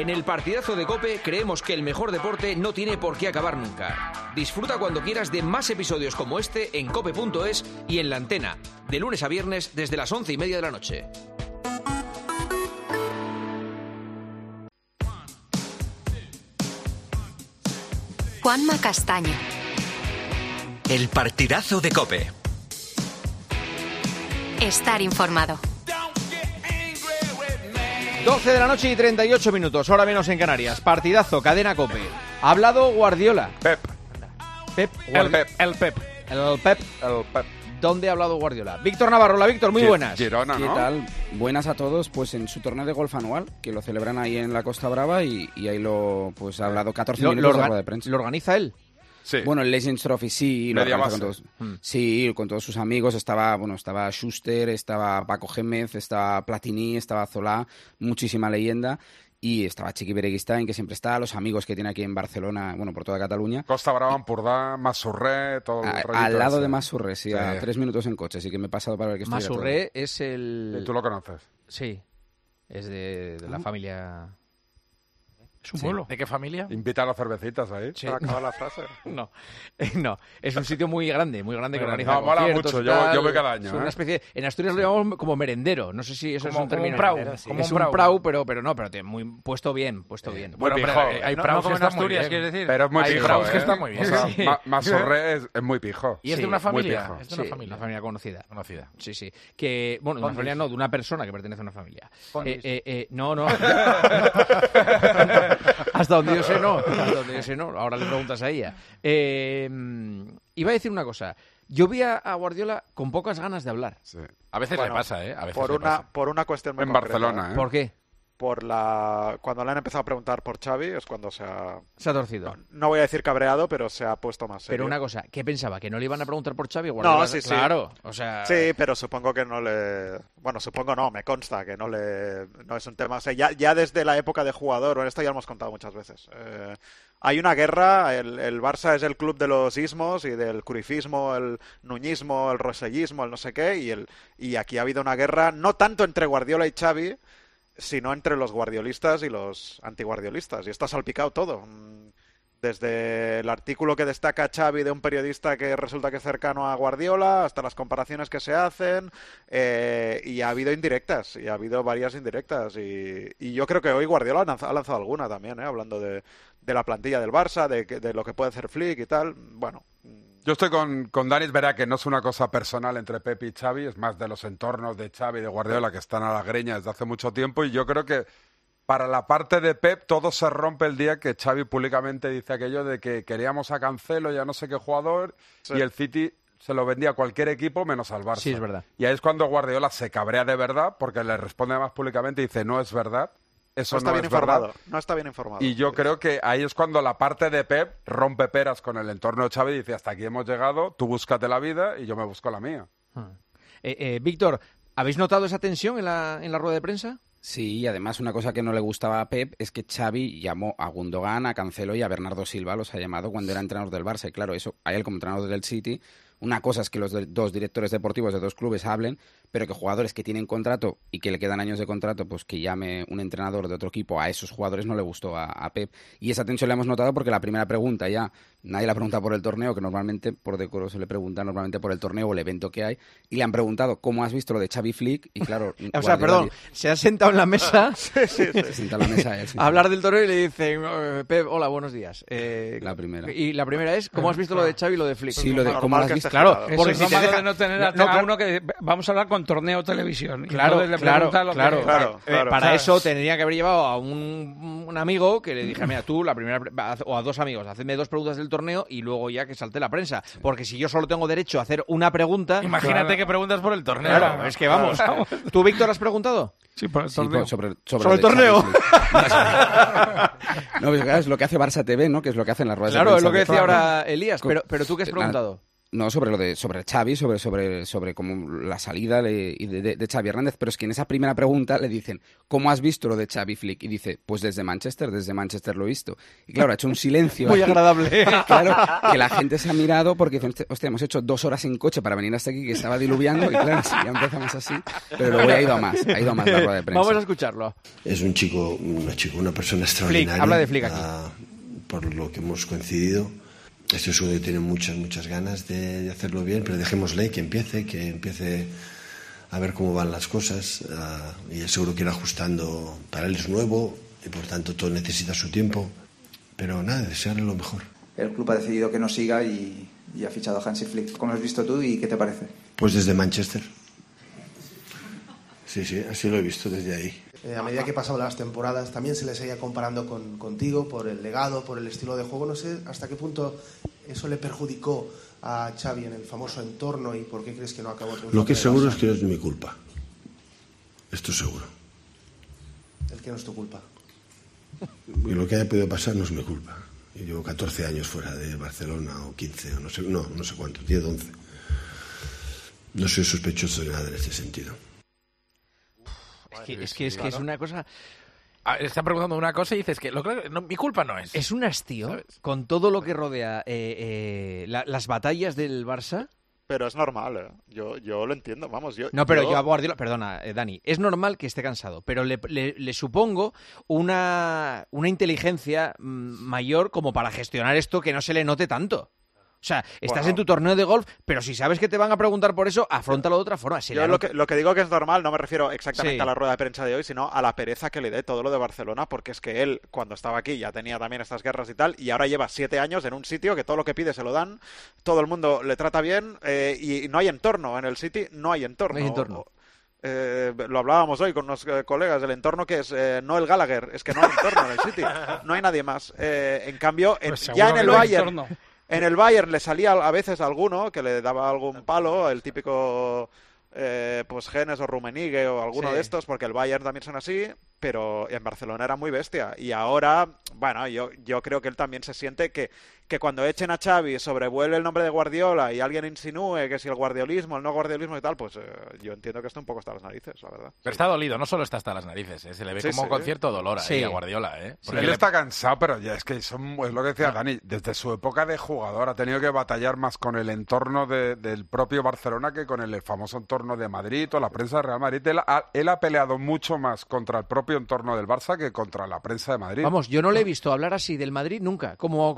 En el partidazo de COPE creemos que el mejor deporte no tiene por qué acabar nunca. Disfruta cuando quieras de más episodios como este en cope.es y en La Antena, de lunes a viernes desde las 11:30 de la noche. Juanma Castaño. El partidazo de COPE. Estar informado. 12 de la noche y 38 minutos, hora menos en Canarias. Partidazo, cadena COPE. Ha hablado Guardiola. Pep. El Pep. ¿Dónde ha hablado Guardiola? Víctor Navarro. Hola, Víctor, muy buenas. Girona, ¿Qué ¿no? tal? Buenas a todos. Pues en su torneo de golf anual, que lo celebran ahí en la Costa Brava, y ahí ha hablado 14 minutos de rueda de prensa. ¿Lo organiza él? Sí. Bueno, el Legends Trophy sí, lo Media organiza base. con todos. Sí, con todos sus amigos. Estaba Schuster, estaba Paco Gémez, estaba Platini, estaba Zola, muchísima leyenda. Y estaba Chiqui Bereguistain, que siempre está, los amigos que tiene aquí en Barcelona, bueno, por toda Cataluña. Costa Brava, Empordà, Massurré, todo el rollito Al lado ese. de Massurré, sí, a 3 minutos en coche, así que me he pasado para ver que estuviera Massurré es el... ¿Y tú lo conoces? Sí, es de la familia... ¿Es un pueblo? ¿De qué familia? Invita a las cervecitas ahí. Sí. Para acabar la frase. No, es un sitio muy grande que organiza No, mola conciertos mucho, y tal. yo voy cada año. Es una especie en Asturias lo llamamos como merendero, no sé si eso es un término. un prau, merendero, como es un un prau. prau, pero muy puesto bien. Bueno, pero pijo. hay No, praus no como que en están muy Asturias, bien. quieres decir. Pero es muy Hay pijo, praus que ¿eh? están muy bien. O sea, Sí. Massurré es muy pijo. Y es Sí, de una muy familia. pijo. Es de una Sí, familia. una familia conocida. Conocida. Sí. Que, bueno, de una familia no, de una persona que pertenece a una familia. Fondis. No. Hasta donde yo sé, no. Ahora le preguntas a ella. Iba a decir una cosa. Yo vi a Guardiola con pocas ganas de hablar. Sí. A veces Bueno, le pasa, ¿eh? A veces Por le pasa. una cuestión muy En concreta, Barcelona, ¿eh? ¿Por qué? Cuando le han empezado a preguntar por Xavi es cuando se ha... Se ha torcido. No voy a decir cabreado, pero se ha puesto más serio. Pero una cosa, ¿qué pensaba? ¿Que no le iban a preguntar por Xavi? Guardiola, No, sí. Claro, o sea... Sí, pero supongo que no le... Bueno, supongo no, me consta que no es un tema... O sea, ya desde la época de jugador, bueno, esto ya lo hemos contado muchas veces. Hay una guerra, el Barça es el club de los ismos y del cruyffismo, el nuñismo, el rosellismo, el no sé qué, y aquí ha habido una guerra no tanto entre Guardiola y Xavi, sino entre los guardiolistas y los antiguardiolistas. Y esto ha salpicado todo. Desde el artículo que destaca Xavi de un periodista que resulta que es cercano a Guardiola, hasta las comparaciones que se hacen, y ha habido indirectas, y ha habido varias indirectas. Y yo creo que hoy Guardiola ha lanzado alguna también, hablando de la plantilla del Barça, de lo que puede hacer Flick y tal. Bueno... Yo estoy con Dani, es verdad que no es una cosa personal entre Pep y Xavi, es más de los entornos de Xavi y de Guardiola que están a la greña desde hace mucho tiempo, y yo creo que para la parte de Pep todo se rompe el día que Xavi públicamente dice aquello de que queríamos a Cancelo y a no sé qué jugador, Sí. y el City se lo vendía a cualquier equipo menos al Barça. Sí, es verdad. Y ahí es cuando Guardiola se cabrea de verdad porque le responde además públicamente y dice no es verdad. Eso No está bien es verdad. informado. No está bien informado. Y yo creo que ahí es cuando la parte de Pep rompe peras con el entorno de Xavi y dice hasta aquí hemos llegado, tú búscate la vida y yo me busco la mía. Víctor, ¿habéis notado esa tensión en la rueda de prensa? Sí, y además una cosa que no le gustaba a Pep es que Xavi llamó a Gundogan, a Cancelo y a Bernardo Silva, los ha llamado cuando era entrenador del Barça. Y claro, eso a él como entrenador del City, una cosa es que los dos directores deportivos de dos clubes hablen, pero que jugadores que tienen contrato y que le quedan años de contrato, pues que llame un entrenador de otro equipo a esos jugadores no le gustó a Pep. Y esa tensión la hemos notado porque la primera pregunta ya, nadie la pregunta por el torneo, que normalmente por decoro se le pregunta normalmente por el torneo o el evento que hay, y le han preguntado cómo has visto lo de Xavi Flick, y claro... O sea, perdón, se ha sentado en la mesa Se sienta en la mesa él, sí. a hablar del torneo y le dicen, Pep, hola, buenos días. La primera. Y la primera es, ¿cómo has visto lo de Xavi y lo de Flick? Sí, lo de Normal cómo lo has que visto. esté Claro, girado. porque Eso si es te normal. deja- de no tener a claro. uno que vamos a hablar con torneo televisión. Y Claro, entonces le claro, pregunta lo que- claro. Claro. Para ¿sabes? eso tendría que haber llevado a un amigo que le dijera, mira, tú, la primera, o a dos amigos, hacedme dos preguntas del torneo y luego ya que salte la prensa. Porque si yo solo tengo derecho a hacer una pregunta... Imagínate que preguntas por el torneo. Claro, es que vamos. ¿Tú, Víctor, has preguntado? Sí, por el Sí, torneo. sobre ¿Sobre lo el de torneo? Xavi Flick. No, pues, claro, es lo que hace Barça TV, ¿no? Que es lo que hacen las ruedas de Claro, es prensa lo que de- decía ahora Elías. Pero ¿tú qué has Nada. preguntado? No, sobre Xavi, sobre como la salida de Xavi Hernández, pero es que en esa primera pregunta le dicen, ¿cómo has visto lo de Xavi Flick? Y dice, pues desde Manchester lo he visto. Y claro, ha hecho un silencio. Muy agradable. Claro, que la gente se ha mirado porque dicen, hostia, hemos hecho 2 horas en coche para venir hasta aquí, que estaba diluviando, y claro, sí, ya empezamos así, pero luego ha ido a más la rueda de prensa. Vamos a escucharlo. Es un chico, una persona extraordinaria. Flick, habla de Flick aquí. Por lo que hemos coincidido. Estoy seguro que tiene muchas ganas de hacerlo bien, pero dejémosle que empiece a ver cómo van las cosas, y seguro que irá ajustando. Para él es nuevo y por tanto todo necesita su tiempo, pero nada, desearle lo mejor. El club ha decidido que no siga y ha fichado a Hansi Flick. ¿Cómo lo has visto tú y qué te parece? Pues desde Manchester. Sí, así lo he visto desde ahí. A medida que pasaban las temporadas también se le seguía comparando contigo por el legado, por el estilo de juego. No sé hasta qué punto eso le perjudicó a Xavi en el famoso entorno y por qué crees que no acabó triunfando. Lo que es seguro es que no es mi culpa. Esto seguro. El que no es tu culpa. Y lo que haya podido pasar no es mi culpa. Yo llevo 14 años fuera de Barcelona, o 15, o no sé cuánto, 10, 11. No soy sospechoso de nada en este sentido. Es que es una cosa... Están preguntando una cosa y dices que mi culpa no es. Es un hastío, ¿sabes? Con todo lo que rodea las batallas del Barça. Pero es normal, yo lo entiendo, vamos. Yo a Guardiola, perdona, Dani, es normal que esté cansado, pero le supongo una inteligencia mayor como para gestionar esto que no se le note tanto. O sea, estás en tu torneo de golf, pero si sabes que te van a preguntar por eso, afróntalo de otra forma. Yo lo que digo que es normal, no me refiero exactamente a la rueda de prensa de hoy, sino a la pereza que le dé todo lo de Barcelona, porque es que él, cuando estaba aquí, ya tenía también estas guerras y tal, y ahora lleva 7 años en un sitio que todo lo que pide se lo dan, todo el mundo le trata bien, y no hay entorno en el City, no hay entorno. No hay entorno. Lo hablábamos hoy con unos colegas, el entorno que es no el Gallagher, es que no hay entorno en el City, no hay nadie más. En cambio, ya en el Bayern... En el Bayern le salía a veces alguno que le daba algún palo, el típico pues Genes o Rummenigge o alguno de estos, porque el Bayern también son así, pero en Barcelona era muy bestia. Y ahora, bueno, yo creo que él también se siente que cuando echen a Xavi sobrevuele el nombre de Guardiola y alguien insinúe que si el guardiolismo, el no guardiolismo y tal, pues yo entiendo que esto un poco está a las narices, la verdad. Pero está dolido, no solo está hasta las narices, se le ve como con cierto dolor ahí a Guardiola. Porque él está cansado, pero ya es que es lo que decía Dani, desde su época de jugador ha tenido que batallar más con el entorno del propio Barcelona que con el famoso entorno de Madrid o la prensa de Real Madrid. Él ha peleado mucho más contra el propio entorno del Barça que contra la prensa de Madrid. Vamos, yo no le he visto hablar así del Madrid nunca, como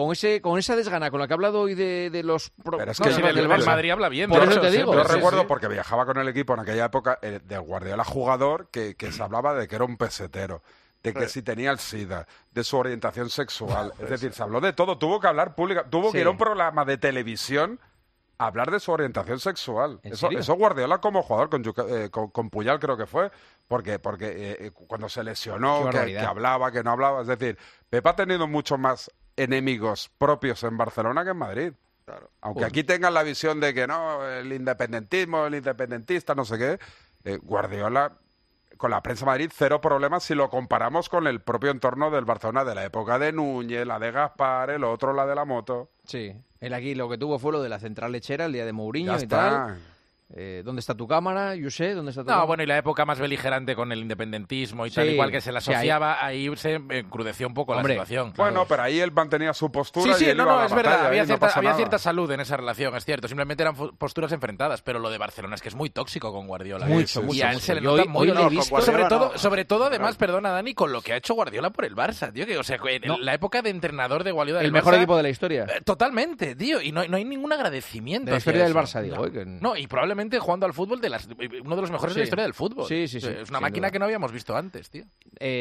con esa desgana con la que ha hablado hoy de los... Pero es que del Madrid habla bien. Por eso te digo. Yo recuerdo, porque viajaba con el equipo en aquella época, del Guardiola jugador, que se hablaba de que era un pesetero, de que si tenía el SIDA, de su orientación sexual. Es decir, se habló de todo. Tuvo que hablar pública, tuvo que ir a un programa de televisión a hablar de su orientación sexual. Eso Guardiola como jugador, con Puyol creo que fue, porque cuando se lesionó, que hablaba, que no hablaba. Es decir, Pep ha tenido mucho más enemigos propios en Barcelona que en Madrid. Claro. Aunque aquí tengan la visión de que no, el independentismo, el independentista, no sé qué, Guardiola con la prensa de Madrid cero problemas si lo comparamos con el propio entorno del Barcelona de la época de Núñez, la de Gaspar, el otro la de la moto. Sí, él aquí lo que tuvo fue lo de la central lechera el día de Mourinho y tal. ¿Dónde está tu cámara? Yo sé, ¿dónde está tu cámara? Bueno, y la época más beligerante con el independentismo y tal, igual que se le asociaba, ahí se encrudeció un poco la situación. Bueno, pero ahí él mantenía su postura y él iba a la es batalla, verdad, había cierta salud en esa relación, es cierto, simplemente eran posturas enfrentadas, pero lo de Barcelona es que es muy tóxico con Guardiola. Mucho. Y a él se le nota muy sobre todo, además, perdona Dani, con lo que ha hecho Guardiola por el Barça, tío, en la época de enternador de Guardiola el mejor equipo de la historia. Totalmente, tío, y no hay ningún agradecimiento. De la historia del Barça, digo. No, y probablemente jugando al fútbol uno de los mejores de la historia del fútbol. Sí. Es una máquina que no habíamos visto antes, tío.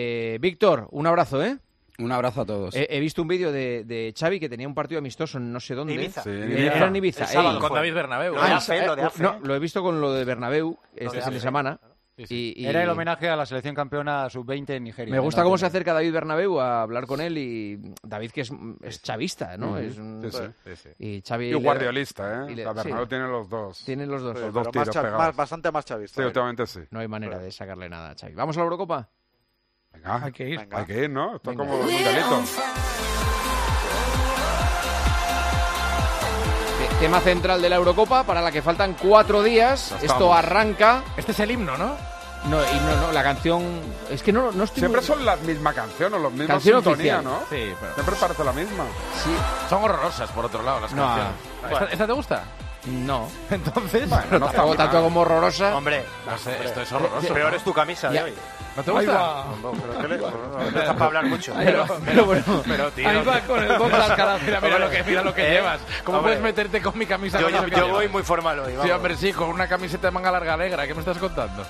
Víctor, un abrazo, ¿eh? Un abrazo a todos. He visto un vídeo de Xavi que tenía un partido amistoso en no sé dónde. Ibiza. Sí, Era en Ibiza. Con David Bernabéu. No, lo he visto con lo de Bernabéu este fin de semana. Y era el homenaje a la selección campeona sub-20 en Nigeria. Me gusta cómo se acerca David Bernabéu a hablar con él y David que es chavista, ¿no? Sí. Y Xavi guardiolista, ¿eh? Bernabéu tiene los dos. Tienen los dos. Los dos tiros pegados. Bastante más chavista. Sí, últimamente sí. No hay manera de sacarle nada a Xavi. ¿Vamos a la Eurocopa? Venga, hay que ir, ¿no? Esto es Venga. como un mundialito. tema central de la Eurocopa para la que faltan 4 días. Esto arranca. Este es el himno, ¿no? No, la canción... Es que no estoy... Siempre son las mismas canciones, los mismos Canción sintonía, oficial. ¿no? Sí, pero... Siempre parece la misma. Sí. Son horrorosas, por otro lado, las No, canciones. ¿Esta te gusta? No. Entonces... Bueno, no está tanto como horrorosa. Hombre, no sé, esto es horroroso. Peor es tu camisa de hoy. ¿No te gusta? No estás para hablar mucho. Pero tío, ahí va con el box de Alcaraz. Mira lo que llevas. ¿Cómo puedes meterte con mi camisa? Yo voy muy formal hoy. Sí, hombre, sí, con una camiseta de manga larga negra. ¿Qué me estás contando?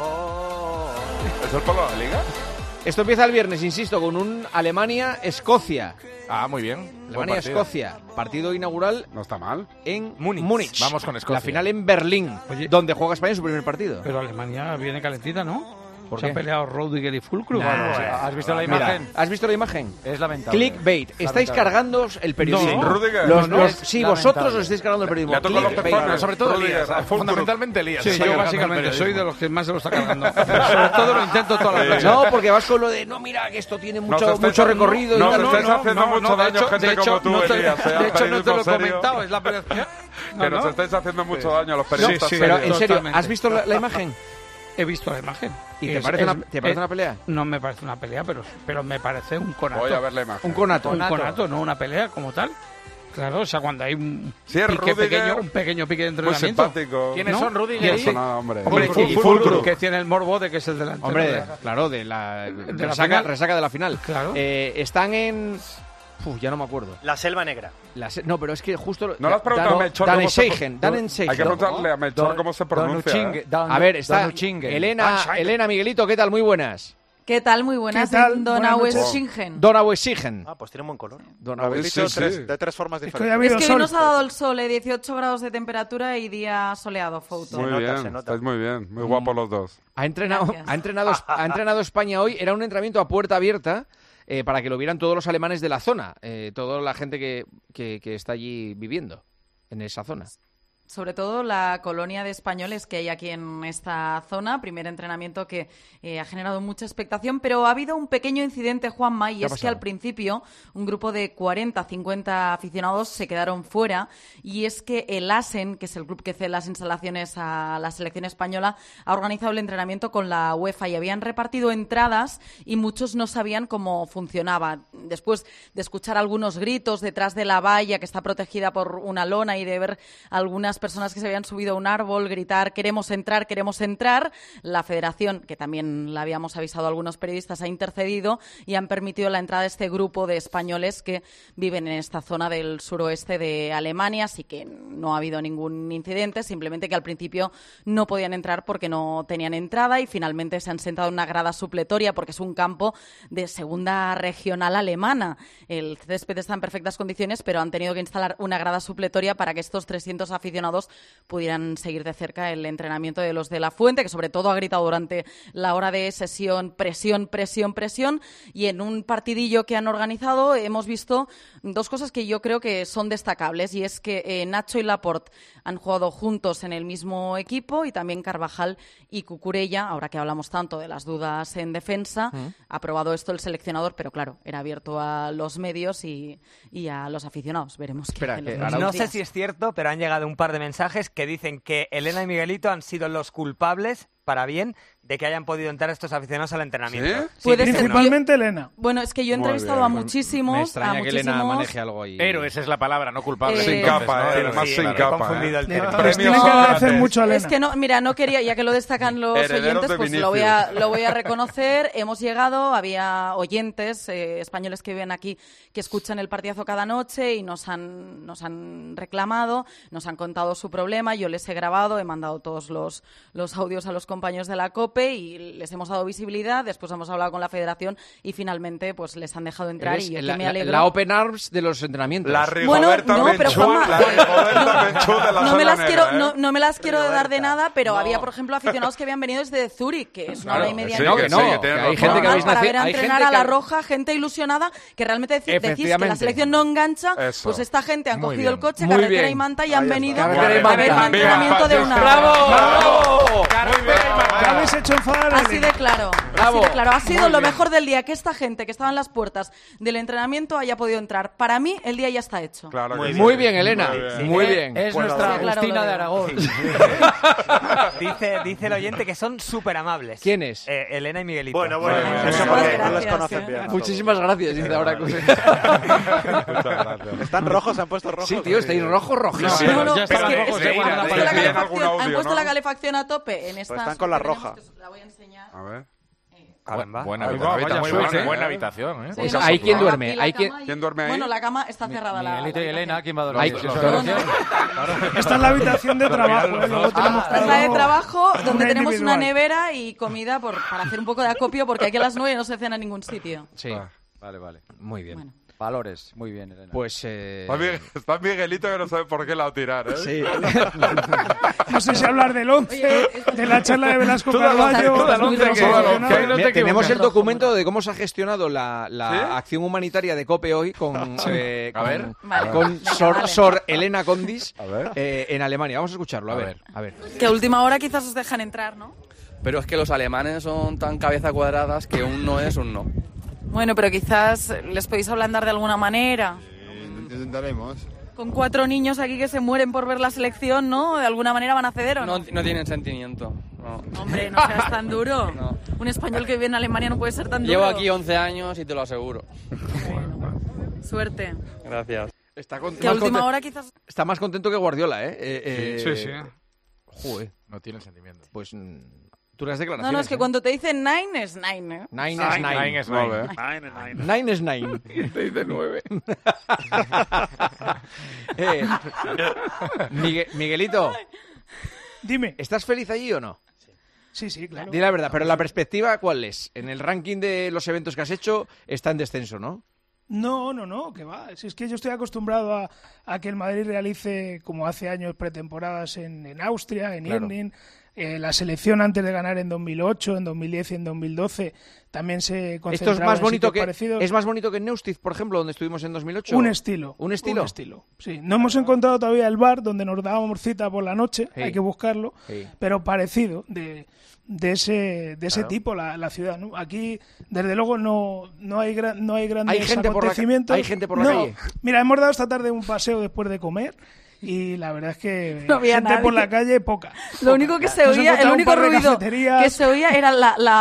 ¿Es el polo de la Liga? Esto empieza el viernes, insisto, con un Alemania-Escocia. Ah, muy bien. Alemania-Escocia. Partido inaugural. No está mal. En Múnich. Vamos con Escocia. La final en Berlín, donde juega España en su primer partido. Pero Alemania viene calentita, ¿no? ¿Por Se qué? han peleado Rüdiger y Füllkrug. ¿Has visto la imagen? ¿Has visto la imagen? Es lamentable. Clickbait. Estáis cargándoos el periodismo. No, Rüdiger. Sí, vosotros os estáis cargando el periodismo. Le ha tocado los pezones. Sobre todo Rüdiger, Elías. Fundamentalmente Elías. Sí, yo básicamente soy de los que más se lo está cargando. Sobre todo lo intento toda la noche. No, porque vas con lo de, no, mira, que esto tiene mucho recorrido. No, te estáis haciendo mucho daño gente como tú, Elías. De hecho, no te lo he comentado, es la periodista. Que nos estáis haciendo mucho daño a los periodistas. Pero, en serio, ¿has visto la imagen? He visto la imagen. ¿Y te parece una pelea? No me parece una pelea, pero me parece un conato. Voy a ver la imagen. Un conato. Un conato, no una pelea como tal. Claro, o sea, cuando hay un pequeño pique de entrenamiento. Muy simpático. ¿Quiénes son Rüdiger y Füllkrug? Que tiene el morbo de que es el delantero. Hombre, claro, de la resaca de la final. Claro. Están en... ya no me acuerdo. La Selva Negra. No, pero es que justo... No le has preguntado a Melchor cómo se pronuncia. Hay que preguntarle a Melchor cómo se pronuncia. A ver, está Elena, Miguelito, ¿qué tal? Muy buenas. ¿Qué tal? Muy buenas. Donaueschingen. Donaueschingen. Ah, pues tiene un buen color. De 3 formas diferentes. Es que hoy nos ha dado el sol, 18 grados de temperatura y día soleado, Fouto. Muy bien, estáis muy bien. Muy guapos los dos. Ha entrenado España hoy. Era un entrenamiento a puerta abierta. Para que lo vieran todos los alemanes de la zona, toda la gente que está allí viviendo, en esa zona. Sobre todo la colonia de españoles que hay aquí en esta zona, primer entrenamiento que ha generado mucha expectación, pero ha habido un pequeño incidente, Juanma, y es que al principio un grupo de 40-50 aficionados se quedaron fuera, y es que el ASEN, que es el club que cede las instalaciones a la selección española, ha organizado el entrenamiento con la UEFA y habían repartido entradas y muchos no sabían cómo funcionaba. Después de escuchar algunos gritos detrás de la valla que está protegida por una lona y de ver algunas personas que se habían subido a un árbol, gritar queremos entrar, la federación, que también la habíamos avisado a algunos periodistas, ha intercedido y han permitido la entrada de este grupo de españoles que viven en esta zona del suroeste de Alemania, así que no ha habido ningún incidente, simplemente que al principio no podían entrar porque no tenían entrada y finalmente se han sentado en una grada supletoria porque es un campo de segunda regional alemana. El césped está en perfectas condiciones, pero han tenido que instalar una grada supletoria para que estos 300 aficionados pudieran seguir de cerca el entrenamiento de los de la Fuente, que sobre todo ha gritado durante la hora de sesión presión, y en un partidillo que han organizado hemos visto dos cosas que yo creo que son destacables, y es que Nacho y Laporte han jugado juntos en el mismo equipo y también Carvajal y Cucurella, ahora que hablamos tanto de las dudas en defensa, ha probado esto el seleccionador, pero claro, era abierto a los medios y a los aficionados. Veremos qué hacen los próximos No sé días. si es cierto, pero han llegado un par de mensajes que dicen que Elena y Miguelito han sido los culpables, para bien, de que hayan podido entrar estos aficionados al entrenamiento. ¿Sí? Puede ser. Principalmente Elena. Bueno, es que yo he entrevistado a muchísimos. Me extraña que Elena maneje algo ahí. Pero esa es la palabra, no culpable. Sin capa, además sin capa. He confundido el término. Tienen que agradecer mucho a Elena. Es que no, mira, no quería, ya que lo destacan los oyentes, pues lo voy a reconocer. Hemos llegado, había oyentes españoles que viven aquí que escuchan el partidazo cada noche y nos han reclamado, nos han contado su problema, yo les he grabado, he mandado todos los audios a los compañeros de la COPE y les hemos dado visibilidad, después hemos hablado con la federación y finalmente pues les han dejado entrar y yo que me alegro. La Open Arms de los entrenamientos. La Rigoberta Menchú, no me las quiero dar de nada, pero había, por ejemplo, aficionados que habían venido desde Zúrich, que es una hora y media. Hay gente que habéis para ver a hay entrenar gente a la que... Roja, gente ilusionada, que realmente decís que la selección no engancha, pues esta gente han cogido el coche, carretera y manta y han venido a ver un entrenamiento de una hora. ¡Bravo! Muy bien. Te habéis hecho enfadar. Así de claro. Bravo. Así de claro. Ha sido Muy lo bien. mejor del día que esta gente que estaba en las puertas del entrenamiento haya podido entrar. Para mí, el día ya está hecho. Claro Muy bien, Elena. Muy bien. Es Bueno, nuestra sí, claro, Agustina lo de digo. Aragón. Dice el oyente que son súper amables. ¿Quién es? Elena y Miguelito. Bueno. Eso porque no les conocen bien. Muchísimas gracias, dice ahora. Muchas gracias. Están rojos, se han puesto rojos. Sí, tío, estáis rojísimo. No, Ya es estaban que rojos, es que ya han estaban puesto la Bien, calefacción- algún audio, han puesto ¿no? la calefacción a tope en esta. están con la roja. La voy a enseñar. A ver. Buena Ahí va, habitación, vaya muy suerte, buena ¿eh? habitación, ¿eh? Sí, Pues no, ahí sí, quién la- duerme, y la ahí cama- ¿Quién duerme ahí? Bueno, la cama está cerrada. Miguelito y la Elena, ¿quién va a Ahí- dormir? Esta es la habitación de trabajo. Luego tenemos Esta es la de trabajo, donde una tenemos una individual. nevera y comida para hacer un poco de acopio, porque aquí a las 9 no se cena en ningún sitio. Sí, Vale. muy bien. Bueno. Valores. Muy bien, Elena. Pues... Está Miguelito que no sabe por qué la va a tirar, ¿eh? Sí. No sé si hablar del 11, de la charla de Velasco Tú dale, Carballo. tú dale, muy que- relacionado. que ahí no te Mira, tenemos equivocas. el documento de cómo se ha gestionado la acción humanitaria de COPE hoy con, A ver. Vale. con Venga, Sor, vale. Sor Elena Condis A ver. en Alemania. Vamos a escucharlo, a A ver. ver. A ver. Que a última hora quizás os dejan entrar, ¿no? Pero es que los alemanes son tan cabeza cuadradas que un no es un no. Bueno, pero quizás les podéis ablandar de alguna manera. Intentaremos. Con 4 niños aquí que se mueren por ver la selección, ¿no? ¿De alguna manera van a ceder o no? No tienen sentimiento. No. Hombre, no seas tan duro. No. Un español que vive en Alemania no puede ser tan duro. Llevo aquí 11 años y te lo aseguro. Suerte. Gracias. Está, Que a última hora quizás... está más contento que Guardiola, ¿eh? Sí. Joder. No tiene sentimiento. Pues duras No, declaraciones. no, es que cuando te dicen nine es nine, ¿eh? Nine es nine. Nine es nine. Nine es nine. Te dice 9. Miguelito, Dime. ¿estás feliz allí o no? Sí, claro. Di la verdad, pero la perspectiva, ¿cuál es? En el ranking de los eventos que has hecho está en descenso, ¿no? No, que va. Si es que yo estoy acostumbrado a que el Madrid realice, como hace años, pretemporadas en Austria, en Claro. Irving. La selección antes de ganar en 2008, en 2010 y en 2012 también se concentraba Esto es más en bonito sitios que parecidos. es más bonito que en Neustiz, por ejemplo, donde estuvimos en 2008. Un estilo. ¿Un estilo? Sí. No hemos encontrado todavía el bar donde nos dábamos cita por la noche, Sí. hay que buscarlo, Sí. pero parecido de ese tipo la ciudad, ¿no? Aquí desde luego no hay grandes ¿Hay gente por la ca- acontecimientos. hay gente por la No. calle? Mira, hemos dado esta tarde un paseo después de comer y la verdad es que No había gente nadie. por la calle poca. Lo único que se Nos oía, el encontramos único un par de ruido cafeterías. que se oía era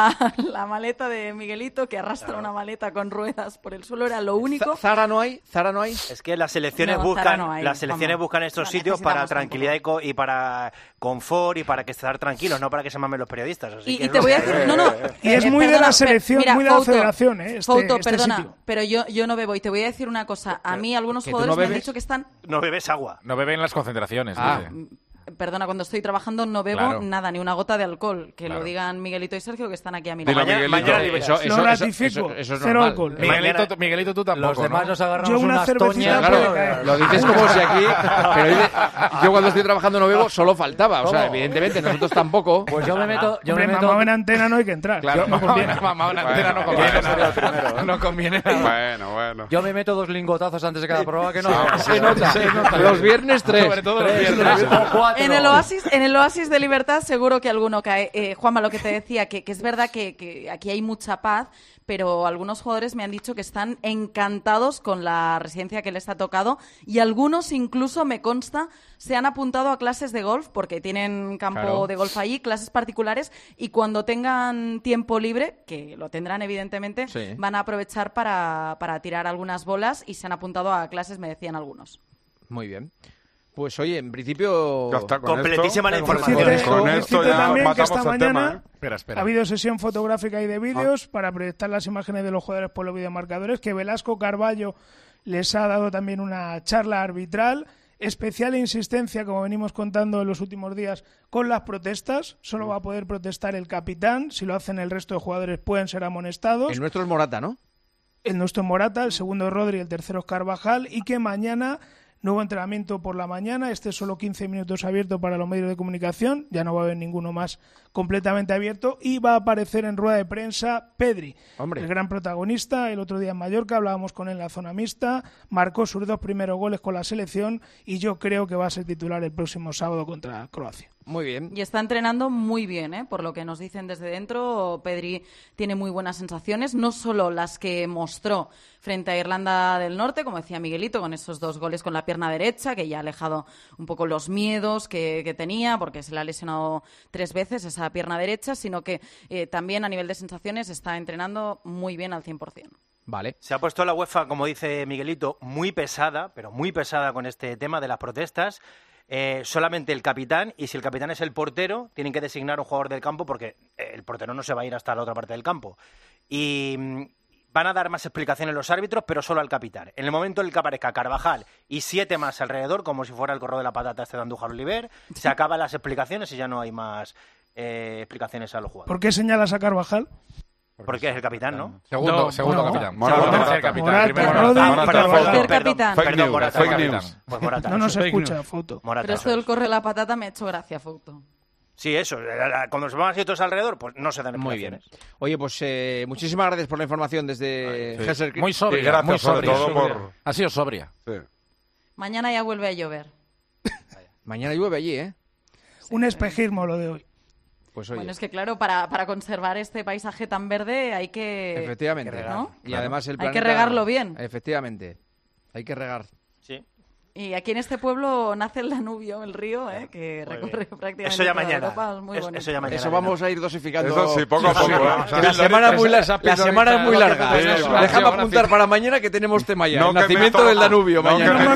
la maleta de Miguelito, que arrastra una maleta con ruedas por el suelo, era lo único. ¿Zara no hay? Es que las selecciones No, buscan Zara no hay, buscan estos No, sitios para necesitamos tranquilidad y para confort y para que estar tranquilos, no para que se mamen los periodistas. Así que Y te voy a decir, no. Y es muy de la selección, muy de la federación, Fouto, este perdona, sitio. pero yo no bebo y te voy a decir una cosa. A mí algunos ¿Que tú jugadores no me han bebes? dicho que están... No bebes agua. No beben en las concentraciones. Ah. dice. Perdona, cuando estoy trabajando no bebo Claro. nada, ni una gota de alcohol. Que Claro. lo digan Miguelito y Sergio, que están aquí a mi Dilo, lado. Miguelito. Lo ratifico, eso es cero normal. alcohol. Miguelito, tú tampoco. Los demás ¿no? nos agarramos Yo una unas cervecita toñas. puede Claro, caer. lo dices como si aquí... Pero yo cuando estoy trabajando no bebo, solo faltaba. O sea, ¿Cómo? evidentemente, nosotros tampoco. Pues yo me meto... Hombre, mamá en antena no hay que entrar. Claro, No conviene. mamá, una antena no conviene. No conviene nada. Bueno. Yo me meto 2 lingotazos antes de cada prueba que no. Se nota. Los viernes 3. Sobre todo los viernes. O 4. En el oasis de libertad seguro que alguno cae. Juanma, lo que te decía, que es verdad que aquí hay mucha paz, pero algunos jugadores me han dicho que están encantados con la residencia que les ha tocado y algunos incluso, me consta, se han apuntado a clases de golf porque tienen campo Claro. de golf allí, clases particulares, y cuando tengan tiempo libre, que lo tendrán evidentemente, Sí. van a aprovechar para tirar algunas bolas y se han apuntado a clases, me decían algunos. Muy bien. Pues oye, en principio... Ya está, con Completísima la esto- información. Con esto Decirte ya también que matamos esta el tema, mañana ¿eh? Espera. ha habido sesión fotográfica y de vídeos para proyectar las imágenes de los jugadores por los videomarcadores, que Velasco Carballo les ha dado también una charla arbitral, especial insistencia, como venimos contando en los últimos días, con las protestas. Solo va a poder protestar el capitán, si lo hacen el resto de jugadores pueden ser amonestados. El nuestro es Morata, ¿no? El nuestro es Morata, el segundo es Rodri, el tercero es Carvajal, y que mañana, nuevo entrenamiento por la mañana, solo 15 minutos abierto para los medios de comunicación, ya no va a haber ninguno más completamente abierto, y va a aparecer en rueda de prensa Pedri, Hombre. el gran protagonista. El otro día en Mallorca hablábamos con él en la zona mixta, marcó sus 2 primeros goles con la selección y yo creo que va a ser titular el próximo sábado contra Croacia. Muy bien. Y está entrenando muy bien, por lo que nos dicen desde dentro. Pedri tiene muy buenas sensaciones, no solo las que mostró frente a Irlanda del Norte, como decía Miguelito, con esos 2 goles con la pierna derecha, que ya ha alejado un poco los miedos que tenía, porque se le ha lesionado 3 veces esa pierna derecha, sino que también a nivel de sensaciones está entrenando muy bien al 100%. Vale. Se ha puesto la UEFA, como dice Miguelito, muy pesada, pero muy pesada con este tema de las protestas. Solamente el capitán, y si el capitán es el portero, tienen que designar un jugador del campo porque el portero no se va a ir hasta la otra parte del campo. Y van a dar más explicaciones los árbitros, pero solo al capitán. En el momento en el que aparezca Carvajal y 7 más alrededor, como si fuera el correo de la patata de Andújar Oliver, se acaban las explicaciones y ya no hay más explicaciones a los jugadores. ¿Por qué señalas a Carvajal? Porque es el capitán, ¿no? Segundo capitán. Tercer capitán. Perdón, Morata. Fake news. Pues Morata. No nos escucha, Fouto. Morata, pero esto del corre la patata me ha hecho gracia, Fouto. Sí, eso. Cuando se van así todos alrededor, pues no se dan Muy bien. explicaciones. Oye, pues muchísimas gracias por la información desde Gesser. Muy sobria. Y gracias muy sobre sobria. todo por... Ha sido sobria. Sí. Mañana ya vuelve a llover. Mañana llueve allí, ¿eh? Un espejismo lo de hoy. Pues oye. Bueno, es que claro, para conservar este paisaje tan verde hay que... Efectivamente. ¿no? Y además el Hay planeta... que regarlo bien. Efectivamente. Hay que regar. Sí. Y aquí en este pueblo nace el Danubio, el río, que recorre prácticamente eso ya toda mañana. Europa, es muy bonito. Eso ya mañana. Eso vamos a ir dosificando. Eso sí, poco a poco. La semana es muy larga. Déjame apuntar para mañana que tenemos tema ya. El nacimiento del Danubio mañana.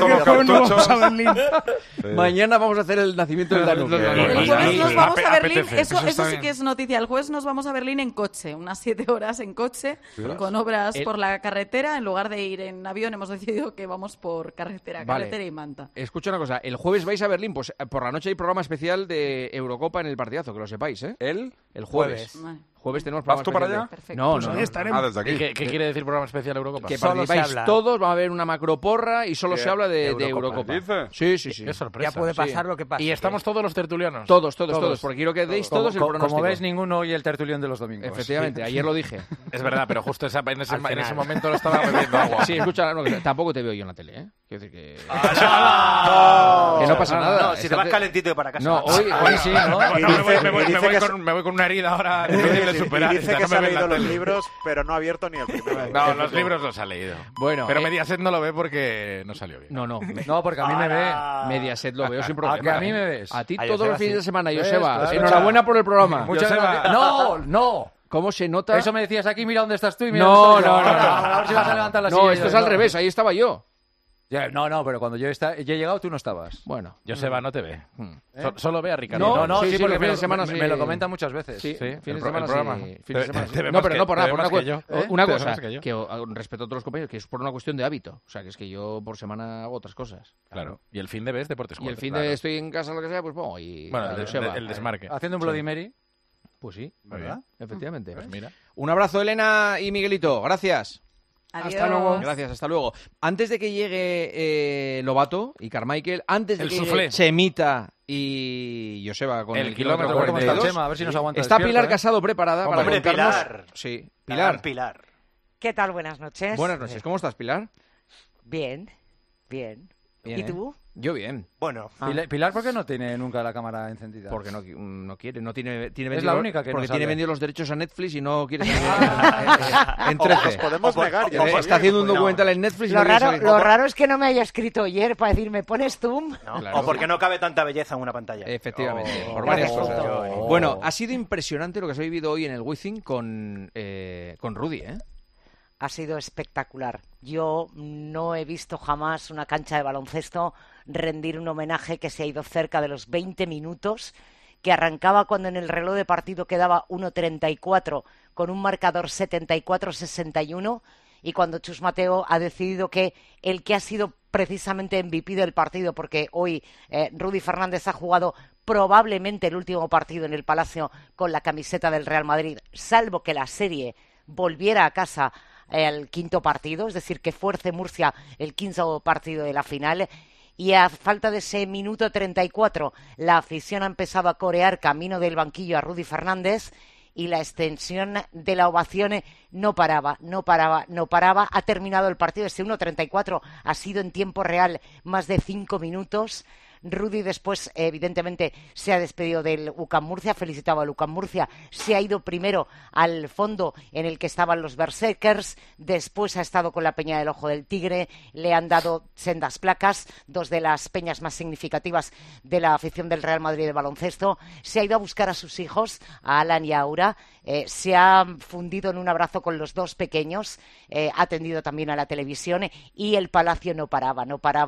Mañana vamos a hacer el nacimiento del Danubio. El jueves nos vamos a Berlín, eso sí que es noticia. El jueves nos vamos a Berlín en coche, unas 7 horas en coche, con obras por la carretera. En lugar de ir en avión hemos decidido que vamos por carretera y manta. Escucha una cosa, el jueves vais a Berlín, pues por la noche hay programa especial de Eurocopa en el partidazo, que lo sepáis, ¿eh? El jueves. Vale. Jueves tenemos programa ¿Vas tú para especial allá? Perfecto. No, Pues no, ahí no. estaremos. Desde aquí. ¿Qué quiere decir programa especial Eurocopa? Que Solo participáis se habla. todos, va a haber una macroporra y solo se habla de Eurocopa. ¿Dice? Sí. Qué sorpresa. Ya puede pasar lo que pase. Y estamos todos los tertulianos. Todos, porque quiero que deis todos el pronóstico. Como ves, ninguno oye el tertulión de los domingos. Efectivamente, ayer lo dije. Es verdad, pero justo en ese momento lo estaba bebiendo agua. Sí, escucha, tampoco te veo yo en la tele, ¿eh? Quiero decir que... que no pasa nada. No, si te vas calentito para casa. No, hoy sí, ¿no? Me voy con una herida ahora difícil de superar. Y dice que se ha leído los libros, pero no ha abierto ni el primero. No, los libros los ha leído. Bueno, pero Mediaset no lo ve porque no salió bien. No, porque a mí me ve. Mediaset lo veo sin problema. Que a mí me ves. A ti A todos Joseba, los fines sí. de semana, ¿Ves? Joseba. Claro. Enhorabuena por el programa. No. ¿Cómo se nota? Eso me decías aquí, mira dónde estás tú y mira No. A ver si vas a levantar la silla. No, esto es al revés, ahí estaba yo. No, pero cuando yo he llegado tú no estabas. Bueno. Joseba no te ve. Solo ve a Ricardo. Sí, porque fin de semana me lo comentan muchas veces. Sí, fin de el semana programa. sí. Fin de semana sí. ve No, más pero que- no por te nada, ve por más una que yo. una Te ve cosa, más que yo. que respeto a todos los compañeros, que es por una cuestión de hábito. O sea, que es que yo por semana hago otras cosas. Claro. Y el fin de ves Deportes Y el 4. fin de estoy en casa, lo que sea, pues pongo y... Bueno, Joseba. el desmarque. Haciendo un Bloody Mary. Pues sí, ¿Verdad? efectivamente. Pues mira. Un abrazo, Elena y Miguelito. Gracias. Adiós. Hasta luego. Gracias, hasta luego. Antes de que llegue Lobato y Carmichael, antes de El que soufflé. llegue Chemita y Joseba con el kilómetro ¿Cómo está 42, Chema? A ver si nos aguanta está despierto, Pilar ¿eh? Casado preparada para Hombre, contarnos... Pilar. Sí, Pilar. Pilar. ¿Qué tal? Buenas noches. Buenas noches. ¿Cómo estás, Pilar? Bien. Bien, ¿Y tú? Yo bien. Bueno. Pilar, ¿por qué no tiene nunca la cámara encendida? Porque no quiere, no tiene Es vendido, la única que porque no tiene sabe. vendidos los derechos a Netflix y no quiere salir en 13. Os podemos negar. ya Está sabía. haciendo un documental en Netflix y Lo no quiere raro, salir. lo raro es que no me haya escrito ayer para decir, ¿me pones Zoom? ¿no? Claro. O porque no cabe tanta belleza en una pantalla. Efectivamente, por Gracias, varias cosas. Fouto. Bueno, ha sido impresionante lo que se ha vivido hoy en el Wizzing con Rudy, ¿eh? Ha sido espectacular. Yo no he visto jamás una cancha de baloncesto rendir un homenaje que se ha ido cerca de los 20 minutos, que arrancaba cuando en el reloj de partido quedaba 1:34 con un marcador 74-61 y cuando Chus Mateo ha decidido que el que ha sido precisamente MVP del partido, porque hoy Rudy Fernández ha jugado probablemente el último partido en el Palacio con la camiseta del Real Madrid, salvo que la serie volviera a casa el quinto partido, es decir, que fuerce Murcia el quinto partido de la final. Y a falta de ese minuto 34, la afición ha empezado a corear camino del banquillo a Rudy Fernández y la extensión de la ovación no paraba. Ha terminado el partido, ese 1:34 ha sido en tiempo real más de 5 minutos. Rudy después, evidentemente, se ha despedido del UCAM Murcia, felicitaba al UCAM Murcia, se ha ido primero al fondo en el que estaban los Berserkers, después ha estado con la Peña del Ojo del Tigre, le han dado sendas placas, 2 de las peñas más significativas de la afición del Real Madrid de baloncesto, se ha ido a buscar a sus hijos, a Alan y a Aura, se ha fundido en un abrazo con los 2 pequeños, ha atendido también a la televisión y el Palacio no paraba,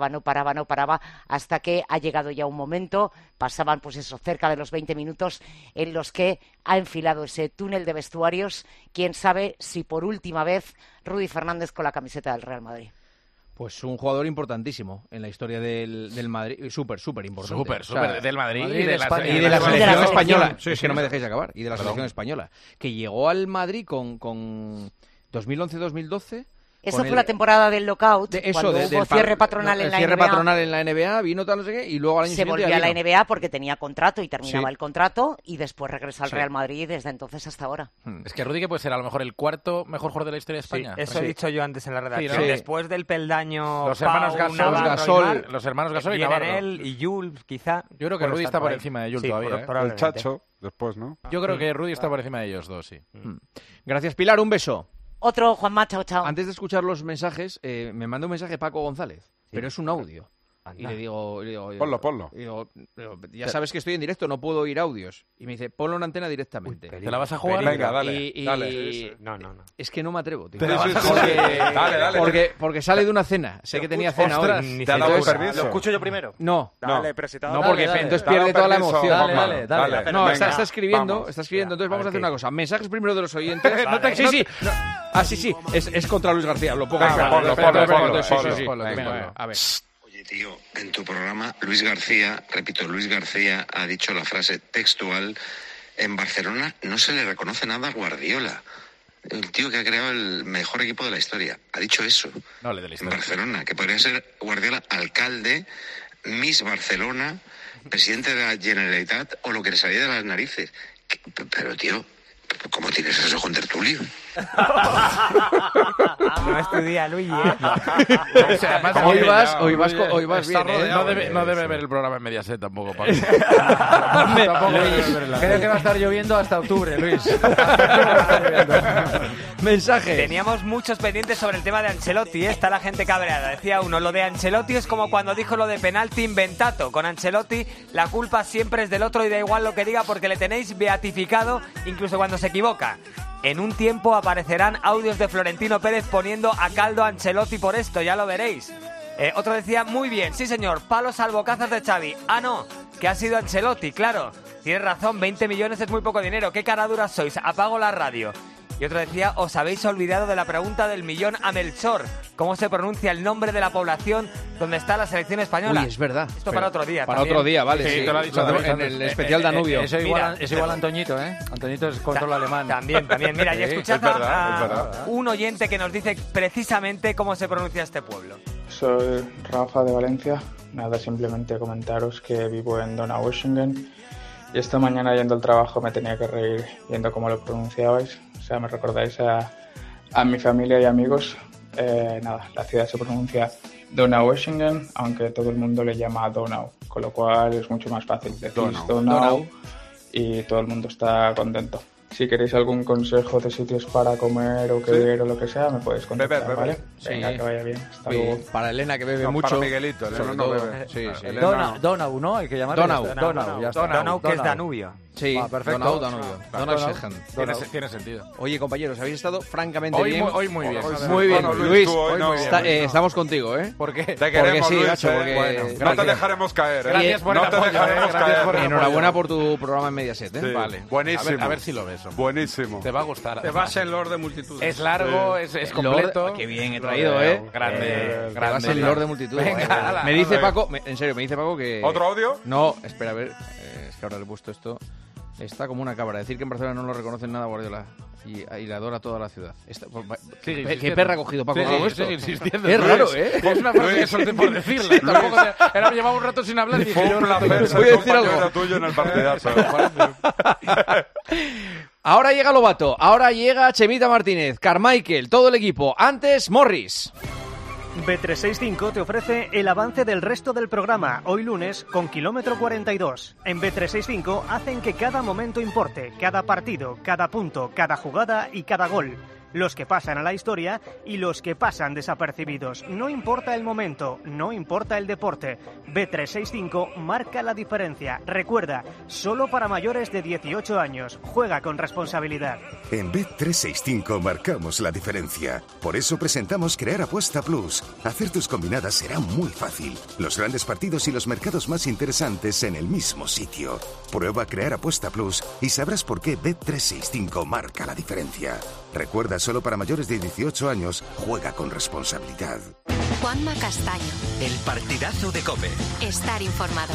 hasta que ha llegado ya un momento, pasaban pues eso, cerca de los 20 minutos en los que ha enfilado ese túnel de vestuarios, quién sabe si por última vez Rudy Fernández con la camiseta del Real Madrid. Pues un jugador importantísimo en la historia del Madrid, súper importante. Súper, del Madrid y de la selección española. Sí, es que no me dejéis acabar. Y de la selección española, que llegó al Madrid con 2011-2012. Eso fue la temporada del lockout, cuando hubo cierre patronal en la NBA. Cierre patronal en la NBA, vino tal, no sé qué, y luego al año siguiente se volvió a la NBA porque tenía contrato y terminaba el contrato, y después regresa al Real Madrid desde entonces hasta ahora. Es que Rudy, que puede ser a lo mejor el 4º mejor jugador de la historia de España. Sí, eso he dicho yo antes en la redacción. Después del peldaño los hermanos Gasol, y Navarro. Él y Jules, quizá. Yo creo que Rudy está por encima de Jules todavía. El Chacho, después, ¿no? Yo creo que Rudy está por encima de ellos 2, sí. Gracias, Pilar, un beso. Otro, Juanma, chao. Antes de escuchar los mensajes, me manda un mensaje Paco González, pero es un audio. Y le digo ponlo. Ya sabes que estoy en directo, no puedo oír audios. Y me dice, ponlo en antena directamente. ¿Te la vas a jugar? Venga, dale. No. Es que no me atrevo, tío. ¿Te la vas a jugar? Dale. Porque sale de una cena. Sé que tenía cena hoy. ¿Te ha dado permiso? ¿Lo escucho yo primero? No. Dale, presentado. No, porque entonces pierde toda la emoción. Dale. No, está escribiendo. Entonces vamos a hacer una cosa. Mensajes primero de los oyentes. Sí. Es contra Luis García. Lo pongo. Ponlo. A ver. Oye, tío, en tu programa Luis García ha dicho la frase textual: en Barcelona no se le reconoce nada a Guardiola, el tío que ha creado el mejor equipo de la historia. Ha dicho eso. No le dé la historia. En Barcelona, que podría ser Guardiola alcalde, Miss Barcelona, presidente de la Generalitat o lo que le salía de las narices. Pero, tío, ¿cómo tienes eso con Tertulio? No estudia Luis, Hoy vas bien, No debe ver el programa en Mediaset tampoco, Pablo. Creo que va a estar lloviendo hasta octubre, Luis. Mensaje. Teníamos muchos pendientes sobre el tema de Ancelotti, está la gente cabreada. Decía uno, lo de Ancelotti es como cuando dijo lo de penalti inventato. Con Ancelotti la culpa siempre es del otro y da igual lo que diga porque le tenéis beatificado incluso cuando se equivoca. En un tiempo aparecerán audios de Florentino Pérez poniendo a caldo a Ancelotti por esto, ya lo veréis. Otro decía, muy bien, sí señor, palos al bocazas de Xavi. Ah, no, que ha sido Ancelotti, claro. Tienes razón, 20 millones es muy poco dinero, qué caraduras sois, apago la radio. Y otro decía, os habéis olvidado de la pregunta del millón a Melchor. ¿Cómo se pronuncia el nombre de la población donde está la selección española? Uy, es verdad. Esto para otro día. Para otro día, vale. Sí, te lo ha dicho en el especial Danubio. Eso igual a Antoñito, ¿eh? Antoñito es control alemán. También. Mira, y escuchad a un oyente que nos dice precisamente cómo se pronuncia este pueblo. Soy Rafa de Valencia. Nada, simplemente comentaros que vivo en Donaueschingen. Y esta mañana yendo al trabajo me tenía que reír viendo cómo lo pronunciabais. O sea, me recordáis a mi familia y amigos. Nada, la ciudad se pronuncia Donaueschingen, aunque todo el mundo le llama Donau, con lo cual es mucho más fácil decir Donau y todo el mundo está contento. Si queréis algún consejo de sitios para comer o que ver o lo que sea, me podéis contactar, beber. ¿vale? Venga, que vaya bien. Hasta luego. Para Elena, que bebe mucho. Para Miguelito, Elena no bebe. Sí. Donau, ¿no? Hay que llamarlo. Donau, que es Danubio. Sí, perfecto. Donau. Tiene sentido. Oye, compañeros, habéis estado francamente bien. Hoy muy bien. Muy bien. Bueno, Luis, estamos contigo, ¿eh? ¿Por qué? Te queremos, sí, Luis, macho, porque... no te dejaremos caer, ¿eh? Gracias por el apoyo. Enhorabuena por tu programa en Mediaset, ¿eh? Sí. Vale. Buenísimo. A ver si lo ves. Buenísimo. Te va a gustar. Te vas en Lord de multitudes. Es largo, es completo. Qué bien he traído, ¿eh? Grande. Vas en Lord de multitud. Me dice Paco, en serio, me dice Paco que... ¿Otro audio? No, espera, a ver. Es que ahora le he puesto esto. Está como una cabra. Decir que en Barcelona no lo reconocen nada Guardiola y le adora toda la ciudad. ¿Qué perra ha cogido Paco? Sigue insistiendo. Es raro, ¿eh? Es una frase que solté por decirla. Tampoco era, llevaba un rato sin hablar y dije, un placer ser compañero tuyo en el partidazo. Ahora llega Lobato, ahora llega Chemita Martínez, Carmichael, todo el equipo. Antes, Morris. Bet365 te ofrece el avance del resto del programa, hoy lunes, con Kilómetro 42. En Bet365 hacen que cada momento importe, cada partido, cada punto, cada jugada y cada gol. Los que pasan a la historia y los que pasan desapercibidos. No importa el momento, no importa el deporte. Bet365 marca la diferencia. Recuerda, solo para mayores de 18 años. Juega con responsabilidad. En Bet365 marcamos la diferencia. Por eso presentamos Crear Apuesta Plus. Hacer tus combinadas será muy fácil. Los grandes partidos y los mercados más interesantes en el mismo sitio. Prueba Crear Apuesta Plus y sabrás por qué Bet365 marca la diferencia. Recuerda, solo para mayores de 18 años, juega con responsabilidad. Juanma Castaño. El partidazo de COPE. Estar informado.